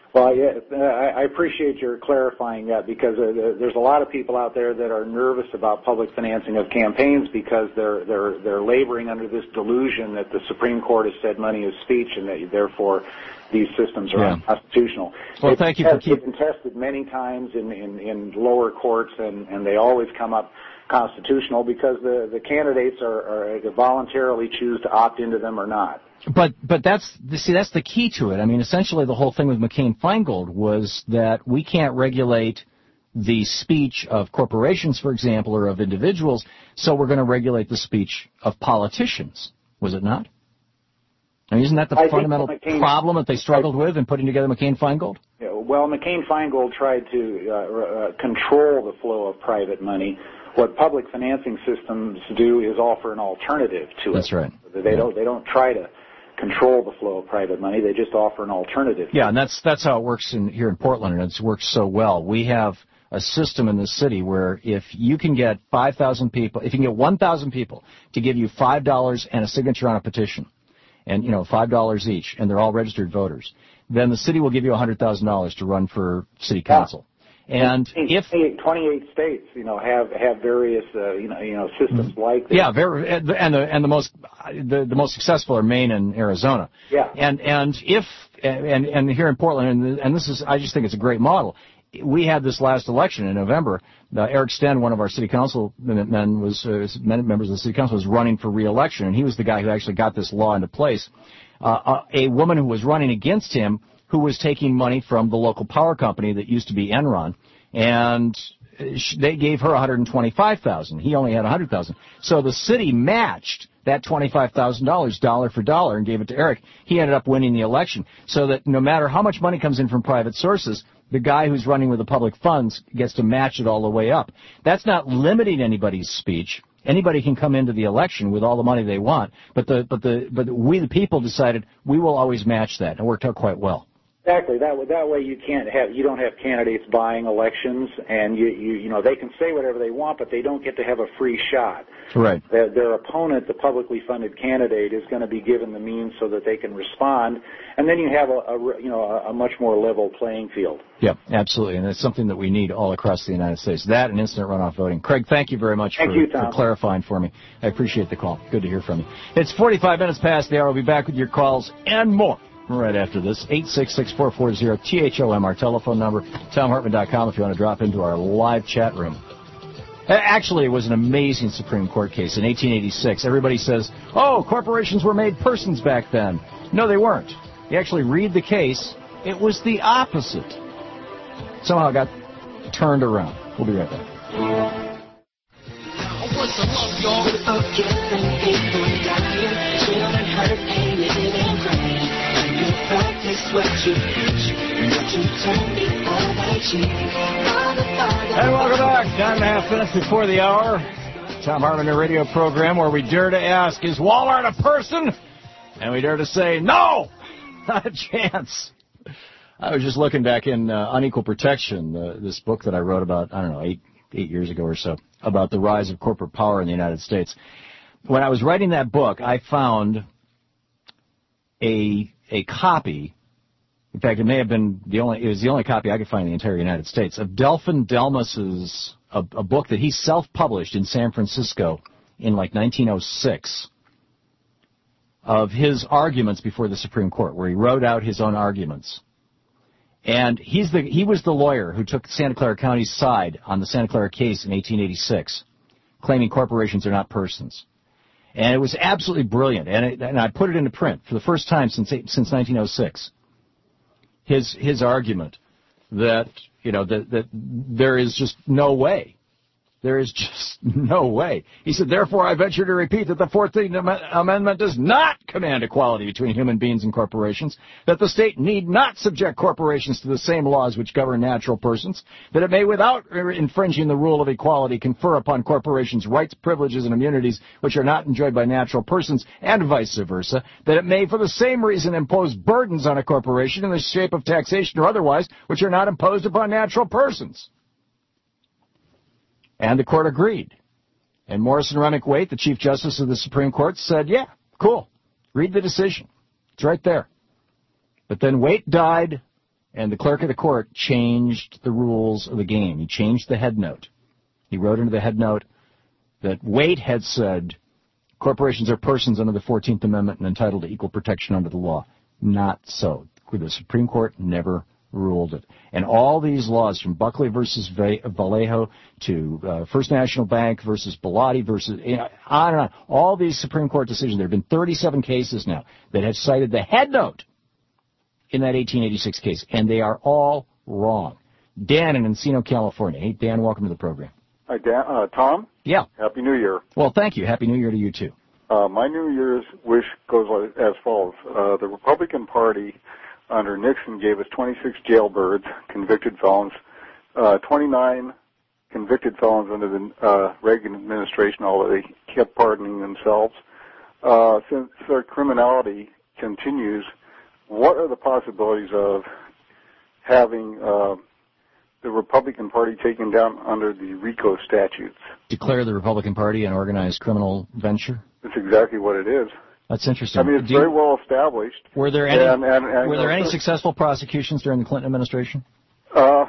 Well, yeah, uh, I appreciate your clarifying that because uh, there's a lot of people out there that are nervous about public financing of campaigns because they're they're they're laboring under this delusion that the Supreme Court has said money is speech and that therefore these systems are yeah. unconstitutional. Well, it's thank you test, for keeping. It's been tested many times in, in, in lower courts, and, and they always come up constitutional because the, the candidates are, are voluntarily choose to opt into them or not. But but that's see that's the key to it. I mean, essentially the whole thing with McCain-Feingold was that we can't regulate the speech of corporations, for example, or of individuals, so we're going to regulate the speech of politicians. Was it not? I mean, isn't that the I fundamental McCain, problem that they struggled with in putting together McCain-Feingold? Yeah, well, McCain-Feingold tried to uh, uh, control the flow of private money. What public financing systems do is offer an alternative to That's it. That's right. They yeah. don't. They don't try to control the flow of private money. They just offer an alternative. Yeah, and that's that's how it works in here in Portland, and it's worked so well. We have a system in this city where if you can get five thousand people, if you can get one thousand people to give you five dollars and a signature on a petition, and you know five dollars each, and they're all registered voters, then the city will give you one hundred thousand dollars to run for city council. Yeah. And if twenty-eight states, you know, have have various, uh, you know, you know, systems mm-hmm. like this. Yeah, very, and the and the most the, the most successful are Maine and Arizona. Yeah. And and if and and here in Portland, and and this is, I just think it's a great model. We had this last election in November. Uh, Eric Sten, one of our city council men, was uh, members of the city council, was running for re-election, and he was the guy who actually got this law into place. Uh, a woman who was running against him, who was taking money from the local power company that used to be Enron, and they gave her one hundred twenty-five thousand dollars. He only had one hundred thousand dollars. So the city matched that twenty-five thousand dollars dollar for dollar and gave it to Eric. He ended up winning the election, so that no matter how much money comes in from private sources, the guy who's running with the public funds gets to match it all the way up. That's not limiting anybody's speech. Anybody can come into the election with all the money they want, but the but the but we the people decided we will always match that, and it worked out quite well. Exactly. That way, that way you can't have you don't have candidates buying elections, and you you you know they can say whatever they want, but they don't get to have a free shot. Right. Their, their opponent, the publicly funded candidate, is going to be given the means so that they can respond, and then you have a, a you know a, a much more level playing field. Yeah, absolutely, and it's something that we need all across the United States. That and instant runoff voting. Craig, thank you very much thank for, you, Tom. for clarifying for me. I appreciate the call. Good to hear from you. It's forty-five minutes past the hour. We'll be back with your calls and more right after this. eight six six, four four zero, T H O M, our telephone number, tom hartman dot com if you want to drop into our live chat room. Actually, it was an amazing Supreme Court case in eighteen eighty-six. Everybody says, oh, corporations were made persons back then. No, they weren't. You actually read the case, it was the opposite. Somehow it got turned around. We'll be right back. And welcome back. Nine and a half minutes before the hour. Tom Hartman, a radio program where we dare to ask, is Walmart a person? And we dare to say, no, not a chance. I was just looking back in uh, Unequal Protection, uh, this book that I wrote about, I don't know, eight eight years ago or so, about the rise of corporate power in the United States. When I was writing that book, I found a a copy. In fact, it may have been the only, it was the only copy I could find in the entire United States, of Delphin Delmas's, a, a book that he self-published in San Francisco in like nineteen oh six, of his arguments before the Supreme Court, where he wrote out his own arguments. And he's the, he was the lawyer who took Santa Clara County's side on the Santa Clara case in eighteen eighty-six, claiming corporations are not persons. And it was absolutely brilliant, and, it, and I put it into print for the first time since since nineteen oh six. His his argument that you know that that there is just no way, there is just no way. He said, therefore, I venture to repeat that the fourteenth Amendment does not command equality between human beings and corporations, that the state need not subject corporations to the same laws which govern natural persons, that it may, without infringing the rule of equality, confer upon corporations rights, privileges, and immunities which are not enjoyed by natural persons, and vice versa, that it may, for the same reason, impose burdens on a corporation in the shape of taxation or otherwise, which are not imposed upon natural persons. And the court agreed. And Morrison Remick Waite, the Chief Justice of the Supreme Court, said, yeah, cool, read the decision. It's right there. But then Waite died, And the clerk of the court changed the rules of the game. He changed the head note. He wrote into the head note that Waite had said corporations are persons under the fourteenth Amendment and entitled to equal protection under the law. Not so. The Supreme Court never ruled it. And all these laws, from Buckley versus Vallejo to uh, First National Bank versus Bilotti versus, you know, on and on, all these Supreme Court decisions, there have been thirty-seven cases now that have cited the head note in that eighteen eighty-six case, and they are all wrong. Dan in Encino, California. Hey, Dan, welcome to the program. Hi, Dan. Uh, Tom? Yeah. Happy New Year. Well, thank you. Happy New Year to you, too. Uh, my New Year's wish goes as follows. Uh, the Republican Party under Nixon gave us twenty-six jailbirds, convicted felons, uh, twenty-nine convicted felons under the uh, Reagan administration, although they kept pardoning themselves. Uh, since their criminality continues, what are the possibilities of having uh, the Republican Party taken down under the RICO statutes? Declare the Republican Party an organized criminal venture? That's exactly what it is. That's interesting. I mean, it's Do very you, well established. Were there any, and, and, and, were there uh, any successful prosecutions during the Clinton administration? Uh,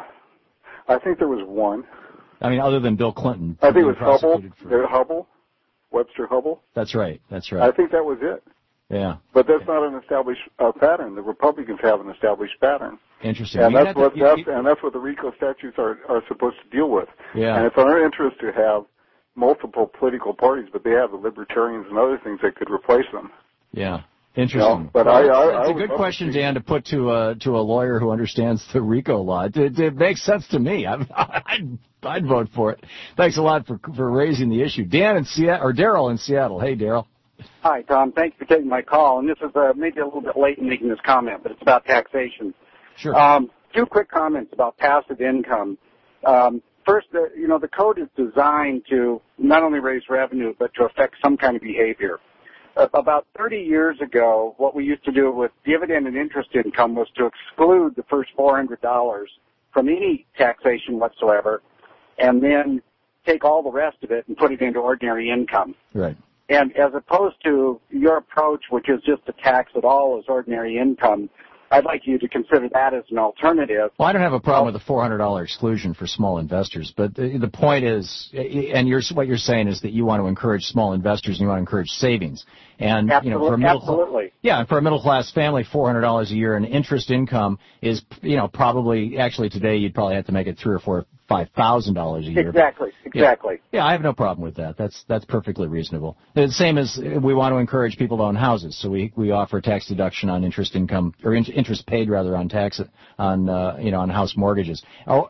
I think there was one. I mean, other than Bill Clinton. I think it was Hubble, for... uh, Hubble, Webster Hubble. That's right, that's right. I think that was it. Yeah. But that's not an established uh, pattern. The Republicans have an established pattern. Interesting. And you that's to, what you, that's, you, and that's what the RICO statutes are, are supposed to deal with. Yeah. And it's in our interest to have multiple political parties, but they have the libertarians and other things that could replace them. Yeah. Interesting. You know, but well, I, I, it's I a good question, Dan, to put to a to a lawyer who understands the RICO law. It, it, it makes sense to me. I, I'd I'd vote for it. Thanks a lot for for raising the issue, Dan in Seattle or Daryl in Seattle. Hey, Daryl. Hi, Tom. Thanks for taking my call. And this is uh, maybe a little bit late in making this comment, but it's about taxation. Sure. Um, two quick comments about passive income. Um, first, uh, you know, the code is designed to not only raise revenue, but to affect some kind of behavior. Uh, about thirty years ago, what we used to do with dividend and interest income was to exclude the first four hundred dollars from any taxation whatsoever, and then take all the rest of it and put it into ordinary income. Right. And as opposed to your approach, which is just to tax it all as ordinary income, I'd like you to consider that as an alternative. Well, I don't have a problem with the four hundred dollars exclusion for small investors, but the, the point is, and you're, what you're saying is that you want to encourage small investors and you want to encourage savings. And, absolutely, you know, for a middle, absolutely. Yeah, for a middle-class family, four hundred dollars a year in interest income is, you know, probably, actually today you'd probably have to make it three or four, five thousand dollars a year. Exactly, exactly. Yeah, yeah, I have no problem with that. That's that's perfectly reasonable. The same as we want to encourage people to own houses, so we we offer a tax deduction on interest income or in, interest paid rather on tax on uh, you know on house mortgages, or,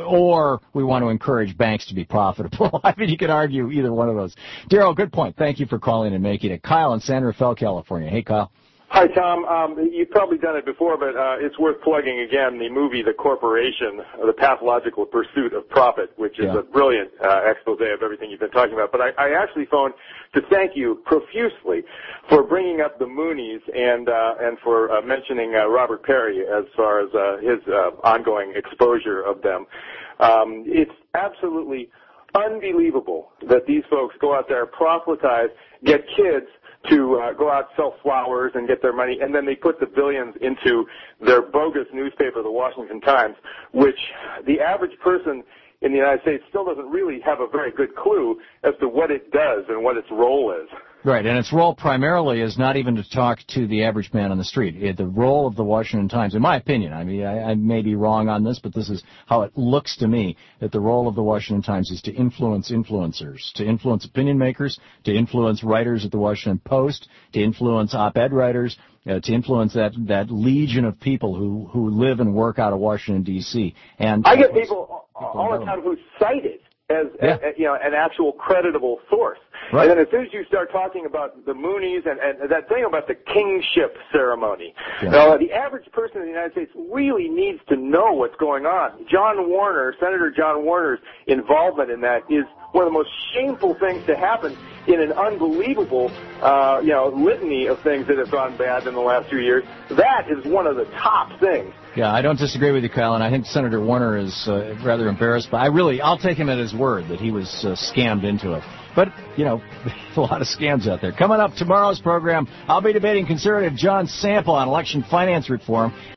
or we want to encourage banks to be profitable. I mean, you could argue either one of those. Daryl, good point. Thank you for calling and making it. Kyle in San Rafael, California. Hey, Kyle. Hi, Tom. Um, you've probably done it before, but uh, it's worth plugging again the movie The Corporation, The Pathological Pursuit of Profit, which is yeah. a brilliant uh, expose of everything you've been talking about. But I, I actually phoned to thank you profusely for bringing up the Moonies and uh, and for uh, mentioning uh, Robert Perry as far as uh, his uh, ongoing exposure of them. Um, it's absolutely unbelievable that these folks go out there, proselytize, get kids to uh, go out, sell flowers, and get their money, and then they put the billions into their bogus newspaper, the Washington Times, which the average person in the United States still doesn't really have a very good clue as to what it does and what its role is. Right, and its role primarily is not even to talk to the average man on the street. It, the role of the Washington Times, in my opinion, I mean, I, I may be wrong on this, but this is how it looks to me, that the role of the Washington Times is to influence influencers, to influence opinion makers, to influence writers at the Washington Post, to influence op-ed writers, uh, to influence that, that legion of people who, who live and work out of Washington, D C And I get people all the time who cite it as, yeah. a, you know, an actual creditable source. Right. And then as soon as you start talking about the Moonies and, and that thing about the kingship ceremony, yeah. now, the average person in the United States really needs to know what's going on. John Warner, Senator John Warner's involvement in that is one of the most shameful things to happen in an unbelievable, uh, you know, litany of things that have gone bad in the last few years. That is one of the top things. Yeah, I don't disagree with you, Kyle, and I think Senator Warner is uh, rather embarrassed, but I really, I'll take him at his word that he was uh, scammed into it. But, you know, there's a lot of scams out there. Coming up tomorrow's program, I'll be debating conservative John Sample on election finance reform.